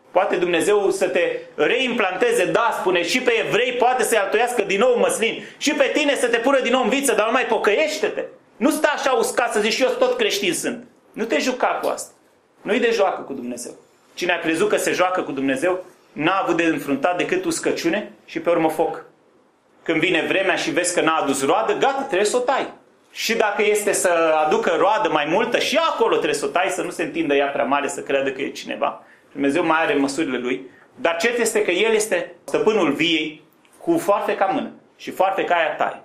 Poate Dumnezeu să te reimplanteze, da, spune, și pe evrei poate să-i altoiască din nou măslin. Și pe tine să te pună din nou în viță, dar nu mai pocăiește-te. Nu sta așa uscat să zici și eu tot creștin sunt. Nu te juca cu asta. Nu-i de joacă cu Dumnezeu. Cine a crezut că se joacă cu Dumnezeu, n-a avut de înfruntat decât uscăciune și pe urmă foc. Când vine vremea și vezi că n-a adus roadă, gata, trebuie să o tai. Și dacă este să aducă roadă mai multă, și acolo trebuie să o tai, să nu se întindă ea prea mare, să creadă că e cineva. Dumnezeu mai are măsurile Lui. Dar cert este că El este stăpânul viei cu foarfeca în mână. Și foarfeca aia taie.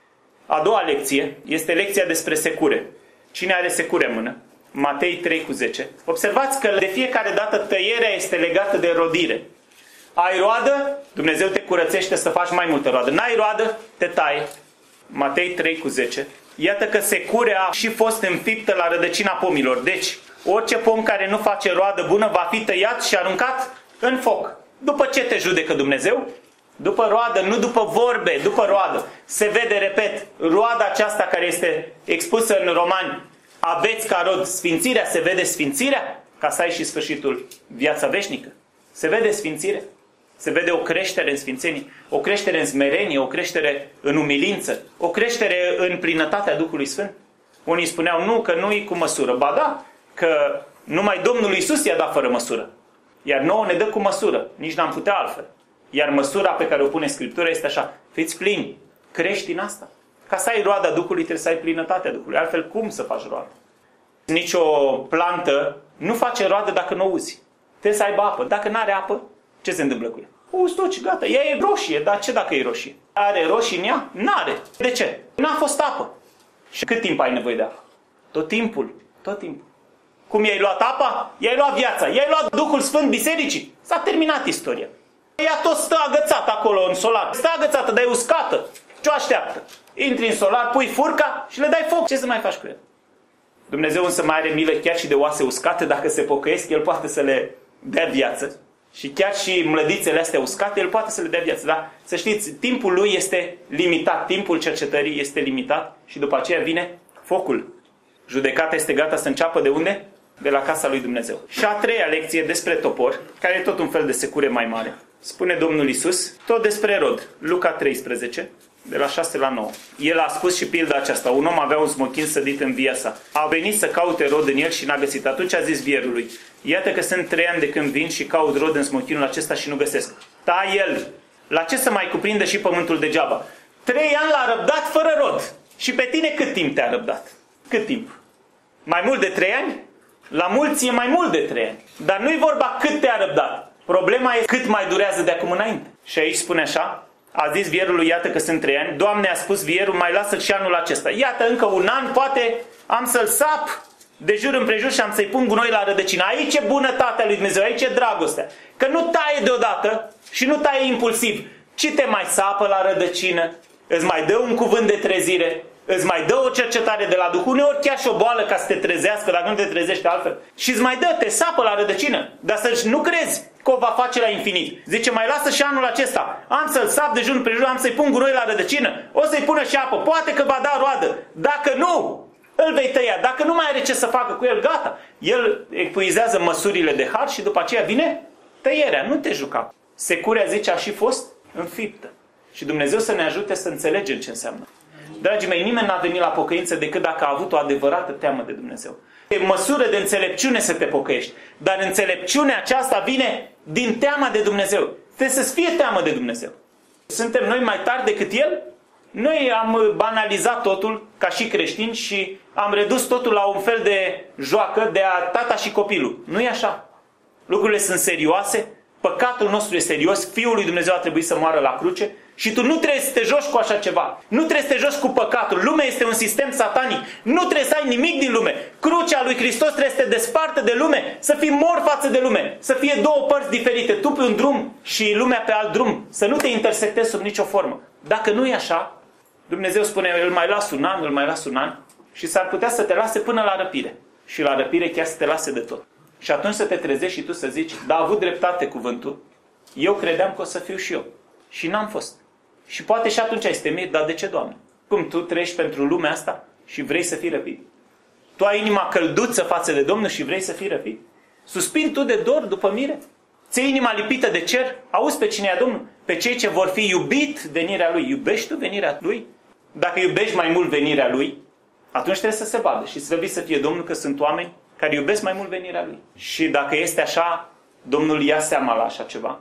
A doua lecție este lecția despre secure. Cine are secure în mână? Matei 3:10. Observați că de fiecare dată tăierea este legată de rodire. Ai roadă, Dumnezeu te curățește să faci mai multă roadă. N-ai roadă, te taie. Matei 3:10. Iată că securea a și fost înfiptă la rădăcina pomilor. Deci, orice pom care nu face roadă bună va fi tăiat și aruncat în foc. După ce te judecă Dumnezeu? După roadă, nu după vorbe, după roadă. Se vede, repet, roada aceasta care este expusă în Romani. Aveți ca rod sfințirea, se vede sfințirea? Ca să ai și sfârșitul viața veșnică. Se vede sfințire? Se vede o creștere în sfințenie, o creștere în smerenie, o creștere în umilință, o creștere în plinătatea Duhului Sfânt. Unii spuneau, nu, că nu e cu măsură. Ba da, că numai Domnul Iisus i-a dat fără măsură. Iar nouă ne dă cu măsură. Nici n-am putea altfel. Iar măsura pe care o pune Scriptura este așa. Fiți plini, crești în asta. Ca să ai roada Duhului, trebuie să ai plinătatea Duhului. Altfel, cum să faci roadă? Nici o plantă nu face roadă dacă nu o uzi. Trebuie să aibă apă. Dacă nu are apă, ce se întâmplă cu ea? O ustuci, gata. Ea e roșie, dar ce dacă e roșie? Are roșii în ea? N-are. De ce? N-a fost apă. Și cât timp ai nevoie de apă? Tot timpul. Tot timpul. Cum i-ai luat apa? I-ai luat viața. I-ai luat Duhul Sfânt bisericii. S-a terminat istoria. Ea tot stă agățată acolo în solar. Stă agățată, dar e uscată. Ce-o așteaptă? Intri în solar, pui furca și le dai foc. Ce să mai faci cu el? Dumnezeu însă mai are milă chiar și de oase uscate. Dacă se pocăiesc, El poate să le dea viață. Și chiar și mlădițele astea uscate, El poate să le dea viață. Dar să știți, timpul Lui este limitat. Timpul cercetării este limitat. Și după aceea vine focul. Judecata este gata să înceapă de unde? De la casa lui Dumnezeu. Și a treia lecție despre topor, care e tot un fel de secure mai mare. Spune Domnul Iisus, tot despre rod. Luca 13, de la 6 la 9. El a spus și pilda aceasta. Un om avea un smochin sădit în via sa. A venit să caute rod în el și n-a găsit. Atunci a zis vierului, iată că sunt 3 ani de când vin și caut rod în smochinul acesta și nu găsesc. Tai el. La ce să mai cuprindă și pământul degeaba? 3 ani l-a răbdat fără rod. Și pe tine cât timp te-a răbdat? Cât timp? Mai mult de 3 ani? La mulți e mai mult de 3 ani. Dar nu-i vorba cât te-a răbdat. Problema e cât mai durează de acum înainte. Și aici spune așa, a zis vierului, iată că sunt 3 ani, Doamne, a spus vierul, mai lasă și anul acesta. Iată, încă un an, poate am să-l sap de jur împrejur și am să-i pun gunoi la rădăcină. Aici e bunătatea lui Dumnezeu, aici e dragostea. Că nu taie deodată și nu taie impulsiv, ci te mai sapă la rădăcină, îți mai dă un cuvânt de trezire, îți mai dă o cercetare de la Duh, uneori chiar și o boală ca să te trezească, dacă nu te trezește altfel. Și îți mai dă, te sapă la rădăcină. Dar să nu crezi că o va face la infinit. Zice, mai lasă și anul acesta. Am să-l sap de jur împrejur, am să-i pun gunoi la rădăcină, o să-i pună și apă. Poate că va da roadă. Dacă nu, îl vei tăia. Dacă nu mai are ce să facă cu el, gata. El epuizează măsurile de har și după aceea vine tăierea. Nu te juca. Securea, zice, a și fost înfiptă. Și Dumnezeu să ne ajute să înțelegem ce înseamnă. Dragii mei, nimeni n-a venit la pocăință decât dacă a avut o adevărată teamă de Dumnezeu. E măsură de înțelepciune să te pocăiești. Dar înțelepciunea aceasta vine din teama de Dumnezeu. Trebuie să-ți fie teamă de Dumnezeu. Suntem noi mai tari decât El? Noi am banalizat totul ca și creștini și am redus totul la un fel de joacă de a tata și copilul. Nu e așa. Lucrurile sunt serioase. Păcatul nostru e serios. Fiul lui Dumnezeu a trebuit să moară la cruce. Și tu nu trebuie să te joci cu așa ceva. Nu trebuie să te joci cu păcatul. Lumea este un sistem satanic. Nu trebuie să ai nimic din lume. Crucea lui Hristos trebuie să te despartă de lume. Să fii mor față de lume. Să fie două părți diferite. Tu pe un drum și lumea pe alt drum. Să nu te intersectezi sub nicio formă. Dacă nu e așa, Dumnezeu spune, îl mai las un an, îl mai las un an. Și s-ar putea să te lase până la răpire. Și la răpire chiar să te lase de tot. Și atunci să te trezești și tu să zici, da, a avut dreptate cuvântul. Eu credeam că o să fiu și eu. Și n-am fost. Și poate și atunci ai temit, dar de ce, Doamne? Cum tu trăiești pentru lumea asta și vrei să fii răpit? Tu ai inima călduță față de Domnul și vrei să fii răpit? Suspini tu de dor după mire? Ți-e inima lipită de cer? Auzi pe cine e Domnul? Pe cei ce vor fi iubit venirea Lui. Iubești tu venirea Lui? Dacă iubești mai mult venirea Lui, atunci trebuie să se vadă și slăvit să fie Domnul că sunt oameni care iubesc mai mult venirea Lui. Și dacă este așa, Domnul ia seama la așa ceva.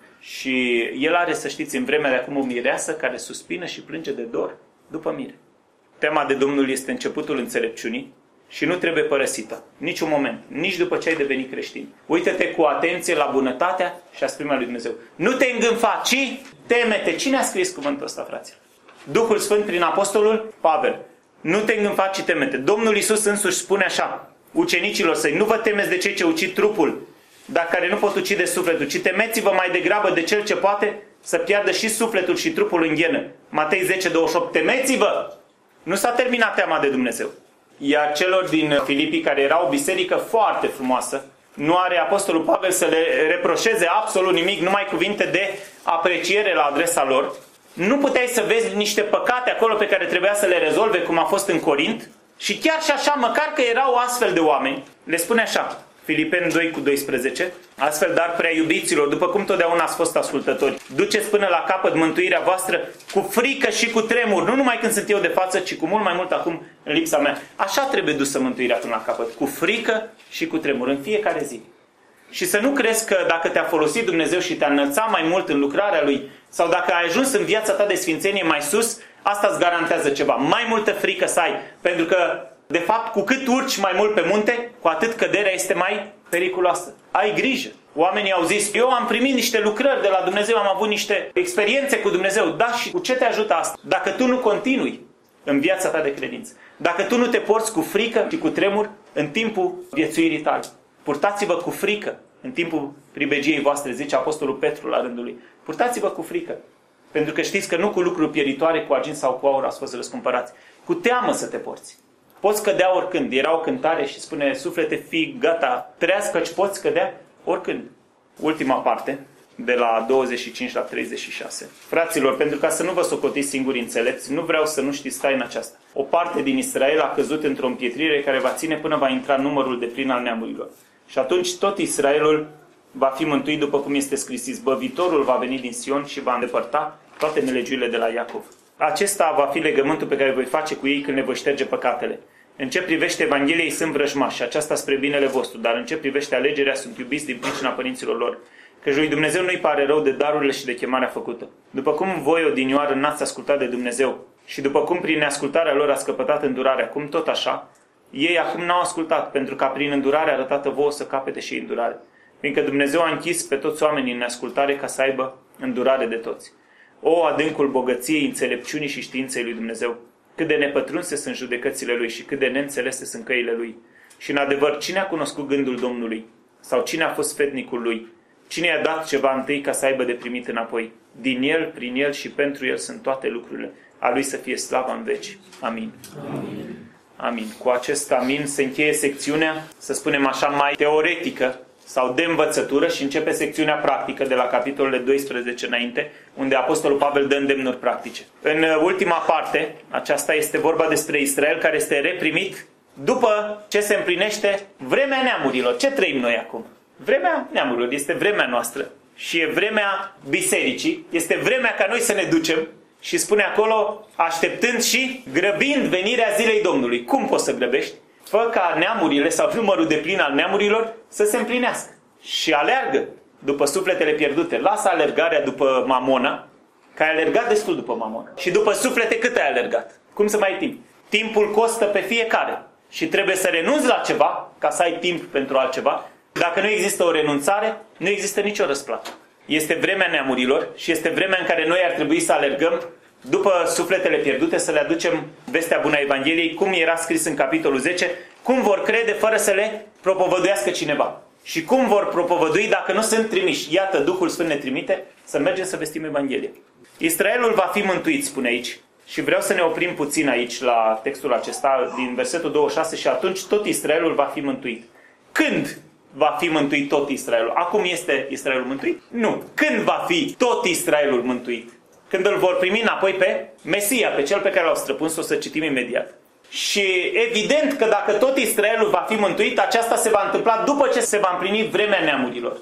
Și El are, să știți, în vremea de acum o mireasă care suspină și plânge de dor după mire. Tema de Domnul este începutul înțelepciunii și nu trebuie părăsită. Niciun moment. Nici după ce ai devenit creștin. Uită-te cu atenție la bunătatea și asprimea lui Dumnezeu. Nu te îngânfa, ci teme-te. Cine a scris cuvântul ăsta, fraților? Duhul Sfânt prin apostolul Pavel. Nu te îngânfa, ci teme-te. Domnul Iisus însuși spune așa ucenicilor săi: nu vă temeți de cei ce ucid trupul, dar care nu pot ucide sufletul, ci temeți-vă mai degrabă de cel ce poate să piardă și sufletul și trupul în ghenă. Matei 10:28. Temeți-vă! Nu s-a terminat teama de Dumnezeu. Iar celor din Filipii, care erau o biserică foarte frumoasă, nu are apostolul Pavel să le reproșeze absolut nimic, numai cuvinte de apreciere la adresa lor. Nu puteai să vezi niște păcate acolo pe care trebuia să le rezolve, cum a fost în Corint? Și chiar și așa, măcar că erau astfel de oameni, le spune așa, Filipeni 2:12, astfel, dar prea iubiților, după cum totdeauna ați fost ascultători, duceți până la capăt mântuirea voastră cu frică și cu tremur, nu numai când sunt eu de față, ci cu mult mai mult acum în lipsa mea. Așa trebuie dusă mântuirea până la capăt, cu frică și cu tremur, în fiecare zi. Și să nu crezi că dacă te-a folosit Dumnezeu și te-a înălțat mai mult în lucrarea Lui, sau dacă ai ajuns în viața ta de sfințenie mai sus, asta îți garantează ceva. Mai multă frică să ai. Pentru că, de fapt, cu cât urci mai mult pe munte, cu atât căderea este mai periculoasă. Ai grijă. Oamenii au zis: eu am primit niște lucrări de la Dumnezeu, am avut niște experiențe cu Dumnezeu. Da, și cu ce te ajută asta? Dacă tu nu continui în viața ta de credință, dacă tu nu te porți cu frică și cu tremur în timpul viețuirii tale. Purtați-vă cu frică în timpul pribegiei voastre, zice apostolul Petru la rândul lui. Purtați-vă cu frică. Pentru că știți că nu cu lucruri pieritoare, cu argint sau cu aur ați fost răscumpărați. Cu teamă să te porți. Poți cădea oricând. Era o cântare și spune: suflete, fii gata, treaz căci poți cădea oricând. Ultima parte, de la 25 la 36. Fraților, pentru ca să nu vă socotiți singuri înțelepți, nu vreau să nu știți taina aceasta. O parte din Israel a căzut într-o împietrire care va ține până va intra numărul deplin al neamurilor. Și atunci tot Israelul va fi mântuit, după cum este scris: izbăvitorul va veni din Sion și va îndepărta toate nelegiurile de la Iacov. Acesta va fi legământul pe care voi face cu ei când le voi șterge păcatele. În ce privește Evangheliei sunt vrăjmași, aceasta spre binele vostru, dar în ce privește alegerea sunt iubiți din pricina părinților lor. Căci lui Dumnezeu nu-i pare rău de darurile și de chemarea făcută. După cum voi odinioară n-ați ascultat de Dumnezeu și după cum prin neascultarea lor ați căpătat îndurarea, cum tot așa, ei acum n-au ascultat, pentru ca prin îndurare arătată vouă să capete și îndurare. Fiindcă Dumnezeu a închis pe toți oamenii în neascultare ca să aibă îndurare de toți. O, adâncul bogăției, înțelepciunii și științei lui Dumnezeu! Cât de nepătrunse sunt judecățile Lui și cât de neînțelese sunt căile Lui. Și în adevăr, cine a cunoscut gândul Domnului? Sau cine a fost sfetnicul Lui? Cine i-a dat ceva întâi ca să aibă de primit înapoi? Din El, prin El și pentru El sunt toate lucrurile. A Lui să fie slava în veci. Amin. Amin. Amin. Cu acest amin se încheie secțiunea, să spunem așa, mai teoretică sau de învățătură și începe secțiunea practică de la capitolele 12 înainte, unde apostolul Pavel dă îndemnuri practice. În ultima parte, aceasta este vorba despre Israel care este reprimit după ce se împlinește vremea neamurilor. Ce trăim noi acum? Vremea neamurilor este vremea noastră și e vremea bisericii, este vremea ca noi să ne ducem și spune acolo, așteptând și grăbind venirea zilei Domnului. Cum poți să grăbești? Fă ca neamurile sau numărul deplin al neamurilor să se împlinească. Și aleargă după sufletele pierdute. Lasă alergarea după mamona, că ai alergat destul după mamona. Și după suflete cât ai alergat? Cum să mai ai timp? Timpul costă pe fiecare. Și trebuie să renunți la ceva ca să ai timp pentru altceva. Dacă nu există o renunțare, nu există nicio răsplată. Este vremea neamurilor și este vremea în care noi ar trebui să alergăm după sufletele pierdute, să le aducem vestea bună a Evangheliei, cum era scris în capitolul 10, cum vor crede fără să le propovăduiască cineva. Și cum vor propovădui dacă nu sunt trimiși. Iată, Duhul Sfânt ne trimite să mergem să vestim Evanghelia. Israelul va fi mântuit, spune aici. Și vreau să ne oprim puțin aici la textul acesta din versetul 26 și atunci tot Israelul va fi mântuit. Când va fi mântuit tot Israelul? Acum este Israelul mântuit? Nu. Când va fi tot Israelul mântuit? Când îl vor primi înapoi pe Mesia, pe cel pe care l-au străpuns, o să citim imediat. Și evident că dacă tot Israelul va fi mântuit, aceasta se va întâmpla după ce se va împlini vremea neamurilor.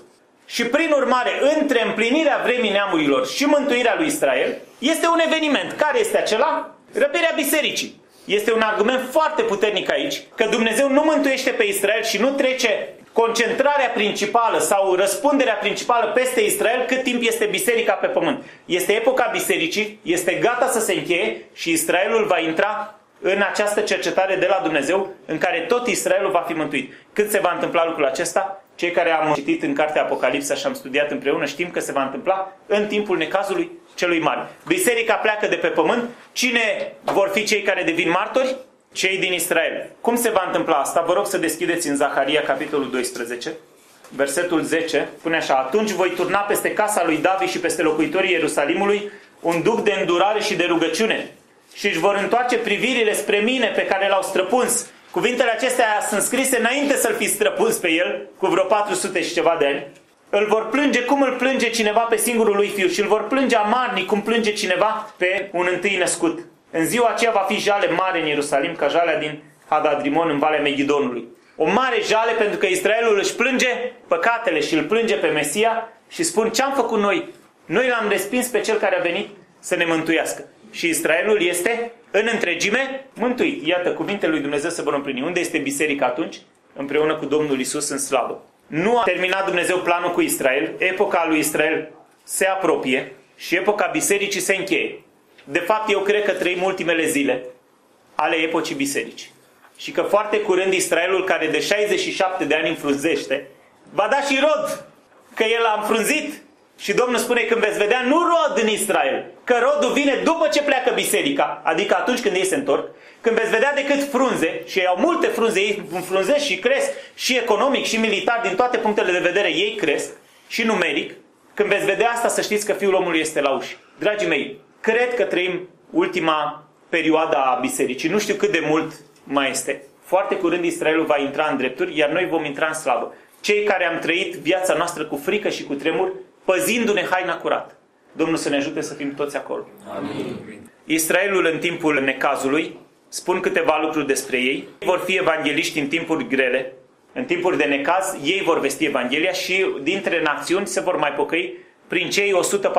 Și prin urmare, între împlinirea vremii neamurilor și mântuirea lui Israel, este un eveniment. Care este acela? Răpirea bisericii. Este un argument foarte puternic aici, că Dumnezeu nu mântuiește pe Israel și nu trece concentrarea principală sau răspunderea principală peste Israel cât timp este biserica pe pământ. Este epoca bisericii, este gata să se încheie și Israelul va intra în această cercetare de la Dumnezeu în care tot Israelul va fi mântuit. Când se va întâmpla lucrul acesta? Cei care am citit în cartea Apocalipsa și am studiat împreună știm că se va întâmpla în timpul necazului celui mare. Biserica pleacă de pe pământ. Cine vor fi cei care devin martori? Cei din Israel. Cum se va întâmpla asta? Vă rog să deschideți în Zaharia, capitolul 12, versetul 10. Spune așa: atunci voi turna peste casa lui David și peste locuitorii Ierusalimului un duc de îndurare și de rugăciune și își vor întoarce privirile spre mine pe care l-au străpuns. Cuvintele acestea sunt scrise înainte să-l fi străpuns pe el, cu vreo 400 și ceva de ani. Îl vor plânge cum îl plânge cineva pe singurul lui fiu și îl vor plânge amarnic cum plânge cineva pe un întâi născut. În ziua aceea va fi jale mare în Ierusalim, ca jalea din Hadadrimon în Valea Megidonului. O mare jale pentru că Israelul își plânge păcatele și îl plânge pe Mesia și spun: ce-am făcut noi? Noi l-am respins pe cel care a venit să ne mântuiască. Și Israelul este în întregime mântuit. Iată, cuvintele lui Dumnezeu se vor împlini. Unde este biserica atunci? Împreună cu Domnul Iisus în slavă. Nu a terminat Dumnezeu planul cu Israel. Epoca lui Israel se apropie și epoca bisericii se încheie. De fapt, eu cred că trăim ultimele zile ale epocii bisericii. Și că foarte curând Israelul, care de 67 de ani înfrunzește, va da și rod. Că el a înfrunzit. Și Domnul spune: când veți vedea nu rod în Israel, că rodul vine după ce pleacă biserica, adică atunci când ei se întorc, când veți vedea decât frunze, și ei au multe frunze, ei înfrunzesc și cresc, și economic, și militar, din toate punctele de vedere ei cresc, și numeric, când veți vedea asta, să știți că Fiul omului este la ușă. Dragii mei, cred că trăim ultima perioadă a bisericii, nu știu cât de mult mai este. Foarte curând Israelul va intra în drepturi, iar noi vom intra în slavă. Cei care am trăit viața noastră cu frică și cu tremur, păzindu-ne haina curată. Domnul să ne ajute să fim toți acolo. Amin. Israelul în timpul necazului, spun câteva lucruri despre ei, vor fi evangeliști în timpuri grele, în timpuri de necaz, ei vor vesti Evanghelia și dintre națiuni se vor mai pocăi prin cei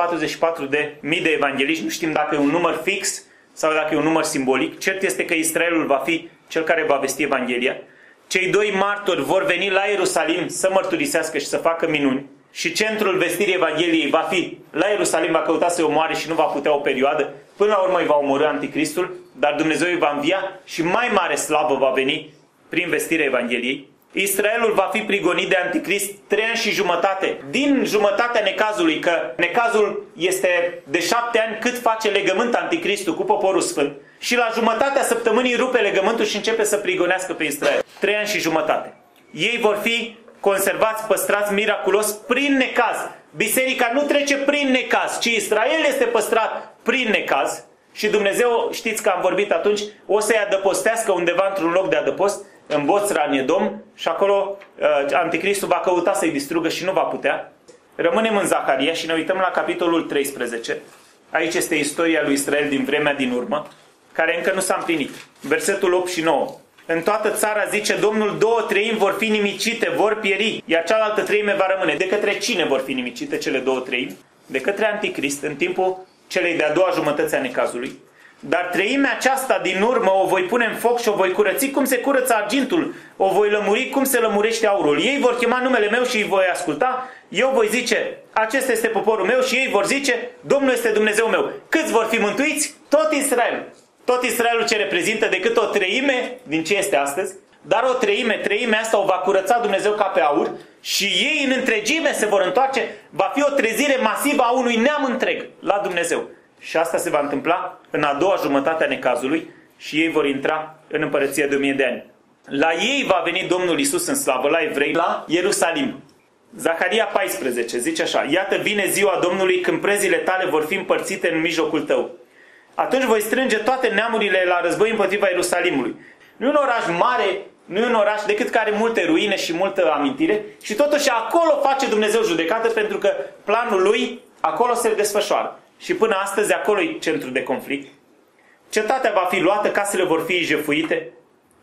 144.000 de evangeliști. Nu știm dacă e un număr fix sau dacă e un număr simbolic. Cert este că Israelul va fi cel care va vesti Evanghelia. Cei doi martori vor veni la Ierusalim să mărturisească și să facă minuni. Și centrul vestirii Evangheliei va fi la Ierusalim, va căuta să-i omoare și nu va putea o perioadă. Până la urmă îi va omorî Anticristul, dar Dumnezeu îi va învia și mai mare slavă va veni prin vestirea Evangheliei. Israelul va fi prigonit de Anticrist 3 ani și jumătate, din jumătatea necazului, că necazul este de 7 ani cât face legământ Anticristul cu poporul sfânt. Și la jumătatea săptămânii rupe legământul și începe să prigonească pe Israel. 3 ani și jumătate. Ei vor fi conservați, păstrați miraculos prin necaz. Biserica nu trece prin necaz, ci Israel este păstrat prin necaz. Și Dumnezeu, știți că am vorbit atunci, o să-i adăpostească undeva într-un loc de adăpost, în Boțra, în Edom, și acolo Anticristul va căuta să-i distrugă și nu va putea. Rămânem în Zaharia și ne uităm la capitolul 13. Aici este istoria lui Israel din vremea din urmă, care încă nu s-a împlinit. Versetul 8 și 9. În toată țara, zice Domnul, 2/3 vor fi nimicite, vor pieri, iar cealaltă treime va rămâne. De către cine vor fi nimicite cele 2/3? De către Anticrist, în timpul celei de-a doua jumătăți a necazului. Dar treimea aceasta din urmă o voi pune în foc și o voi curăți cum se curăță argintul, o voi lămuri cum se lămurește aurul. Ei vor chema numele meu și îi voi asculta, eu voi zice, acesta este poporul meu, și ei vor zice, Domnul este Dumnezeu meu. Câți vor fi mântuiți? Tot Israel. Tot Israelul ce reprezintă decât 1/3 din ce este astăzi, dar 1/3 asta o va curăța Dumnezeu ca pe aur și ei în întregime se vor întoarce, va fi o trezire masivă a unui neam întreg la Dumnezeu. Și asta se va întâmpla în a doua jumătate a necazului și ei vor intra în împărăția de 1000 de ani. La ei va veni Domnul Iisus în slavă, la evrei, la Ierusalim. Zaharia 14 zice așa: iată vine ziua Domnului când prezile tale vor fi împărțite în mijlocul tău. Atunci voi strânge toate neamurile la război împotriva Ierusalimului. Nu e un oraș mare, nu e un oraș decât care are multe ruine și multă amintire și totuși acolo face Dumnezeu judecată pentru că planul lui acolo se desfășoară. Și până astăzi acolo e centru de conflict. Cetatea va fi luată, casele vor fi jefuite,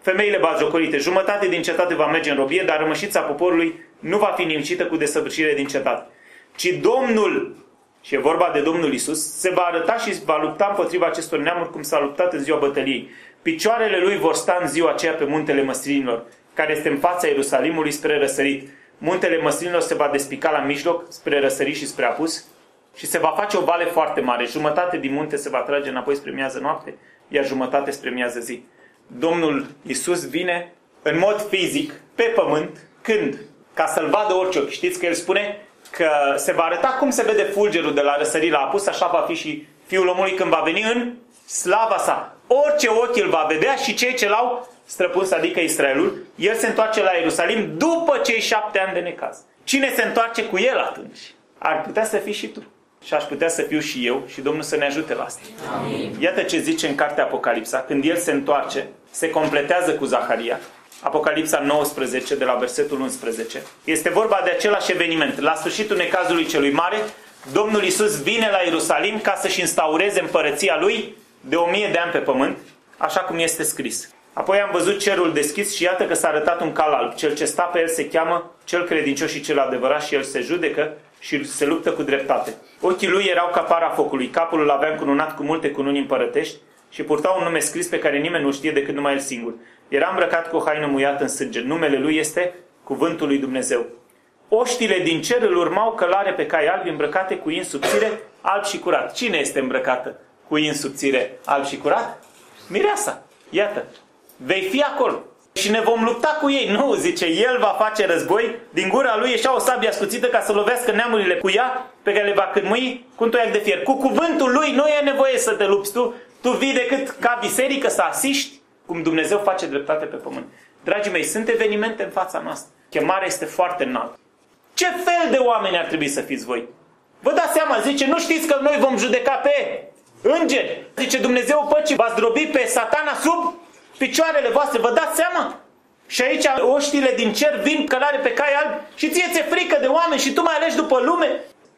femeile batjocorite, jumătate din cetate va merge în robie, dar rămășița poporului nu va fi nimicită cu desăvârșire din cetate. Ci Domnul, și e vorba de Domnul Iisus, se va arăta și va lupta împotriva acestor neamuri cum s-a luptat în ziua bătăliei. Picioarele lui vor sta în ziua aceea pe muntele Măslinilor, care este în fața Ierusalimului spre răsărit. Muntele Măslinilor se va despica la mijloc, spre răsărit și spre apus, și se va face o vale foarte mare. Jumătate din munte se va trage înapoi spre miază noapte, iar jumătate spre miază zi. Domnul Iisus vine în mod fizic pe pământ. Când? Ca să-L vadă orice ochi. Știți că El spune că se va arăta cum se vede fulgerul de la răsărit la apus, așa va fi și Fiul omului când va veni în slava sa. Orice ochi îl va vedea și cei ce l-au străpuns, adică Israelul. El se întoarce la Ierusalim după cei 7 ani de necaz. Cine se întoarce cu El atunci? Ar putea să fii și tu. Și aș putea să fiu și eu și Domnul să ne ajute la asta. Amin. Iată ce zice în cartea Apocalipsa. Când El se întoarce, se completează cu Zaharia. Apocalipsa 19, de la versetul 11. Este vorba de același eveniment. La sfârșitul necazului celui mare, Domnul Iisus vine la Ierusalim ca să-și instaureze împărăția Lui de 1000 de ani pe pământ, așa cum este scris. Apoi am văzut cerul deschis și iată că s-a arătat un cal alb. Cel ce sta pe el se cheamă Cel credincios și Cel adevărat și El se judecă și se luptă cu dreptate. Ochii Lui erau ca para focului, capul îl avea încununat cu multe cununi împărătești și purta un nume scris pe care nimeni nu știe decât numai El singur. Era îmbrăcat cu o haină muiată în sânge. Numele Lui este Cuvântul lui Dumnezeu. Oștile din cer îl urmau călare pe cai albi, îmbrăcate cu in subțire, alb și curat. Cine este îmbrăcată cu in subțire, alb și curat? Mireasa. Iată. Vei fi acolo. Și ne vom lupta cu ei. Nu, zice, El va face război. Din gura Lui ieșea o sabie ascuțită ca să lovească neamurile cu ea, pe care le va cârmui cu un toiac de fier. Cu cuvântul Lui nu e nevoie să te lupți tu. Tu vii decât ca biserică să asiști cum Dumnezeu face dreptate pe pământ. Dragii mei, sunt evenimente în fața noastră. Chemarea este foarte înaltă. Ce fel de oameni ar trebui să fiți voi? Vă dați seama, zice, nu știți că noi vom judeca pe îngeri? Zice, Dumnezeu păcii va zdrobi pe Satana sub picioarele voastre. Vă dați seama? Și aici oștile din cer vin călare pe cai albi și ție-ți frică de oameni și tu mai alegi după lume.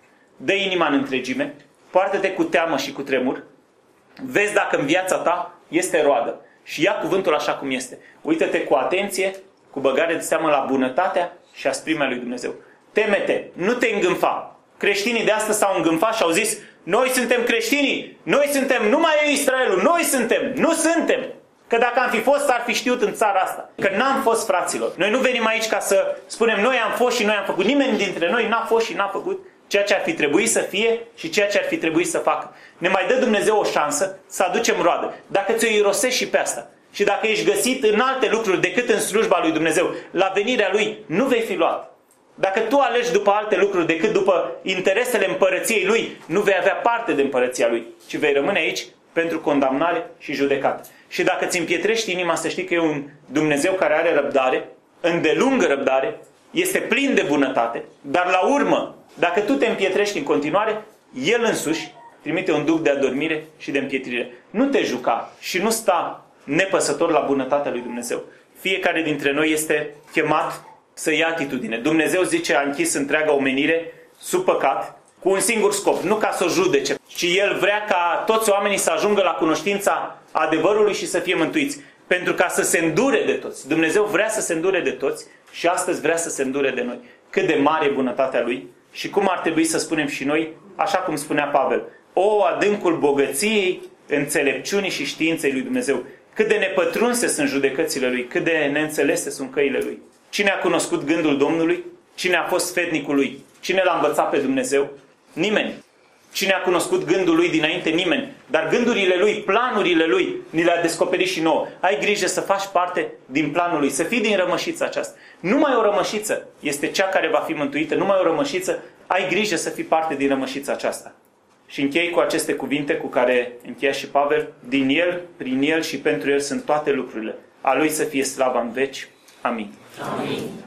Dă inima în întregime, poartă-te cu teamă și cu tremur, vezi dacă în viața ta este roadă și ia cuvântul așa cum este. Uită-te cu atenție, cu băgare de seamă la bunătatea și asprimea lui Dumnezeu. Teme-te, nu te îngânfa. Creștinii de astăzi s-au îngânfat și au zis, noi suntem creștinii, noi suntem, numai Israelul, noi suntem, nu suntem. Că dacă am fi fost, ar fi știut în țara asta. Că n-am fost, fraților. Noi nu venim aici ca să spunem, noi am fost și noi am făcut. Nimeni dintre noi n-a fost și n-a făcut ceea ce ar fi trebuit să fie și ceea ce ar fi trebuit să facă. Ne mai dă Dumnezeu o șansă să aducem roadă. Dacă ți-o irosești și pe asta și dacă ești găsit în alte lucruri decât în slujba lui Dumnezeu, la venirea Lui, nu vei fi luat. Dacă tu alegi după alte lucruri decât după interesele împărăției Lui, nu vei avea parte de împărăția Lui, ci vei rămâne aici pentru condamnare și judecată. Și dacă ți împietrești inima, să știi că e un Dumnezeu care are răbdare, îndelungă răbdare, este plin de bunătate, dar la urmă, dacă tu te împietrești în continuare, El însuși trimite un duc de adormire și de împietrire. Nu te juca și nu sta nepăsător la bunătatea lui Dumnezeu. Fiecare dintre noi este chemat să ia atitudine. Dumnezeu, zice, a închis întreaga omenire sub păcat cu un singur scop, nu ca să o judece, ci El vrea ca toți oamenii să ajungă la cunoștința adevărului și să fie mântuiți. Pentru ca să se îndure de toți. Dumnezeu vrea să se îndure de toți și astăzi vrea să se îndure de noi. Cât de mare e bunătatea Lui și cum ar trebui să spunem și noi, așa cum spunea Pavel, o, adâncul bogăției, înțelepciunii și științei lui Dumnezeu. Cât de nepătrunse sunt judecățile Lui, cât de neînțelese sunt căile Lui. Cine a cunoscut gândul Domnului? Cine a fost sfetnicul Lui? Cine l-a învățat pe Dumnezeu? Nimeni. Cine a cunoscut gândul Lui dinainte? Nimeni. Dar gândurile Lui, planurile Lui, ni le-a descoperit și nouă. Ai grijă să faci parte din planul Lui, să fii din rămășița aceasta. Numai o rămășiță este cea care va fi mântuită, numai o rămășiță, ai grijă să fii parte din rămășița aceasta. Și închei cu aceste cuvinte cu care încheia și Pavel, din El, prin El și pentru El sunt toate lucrurile. A Lui să fie slava în veci. Amin. Amin.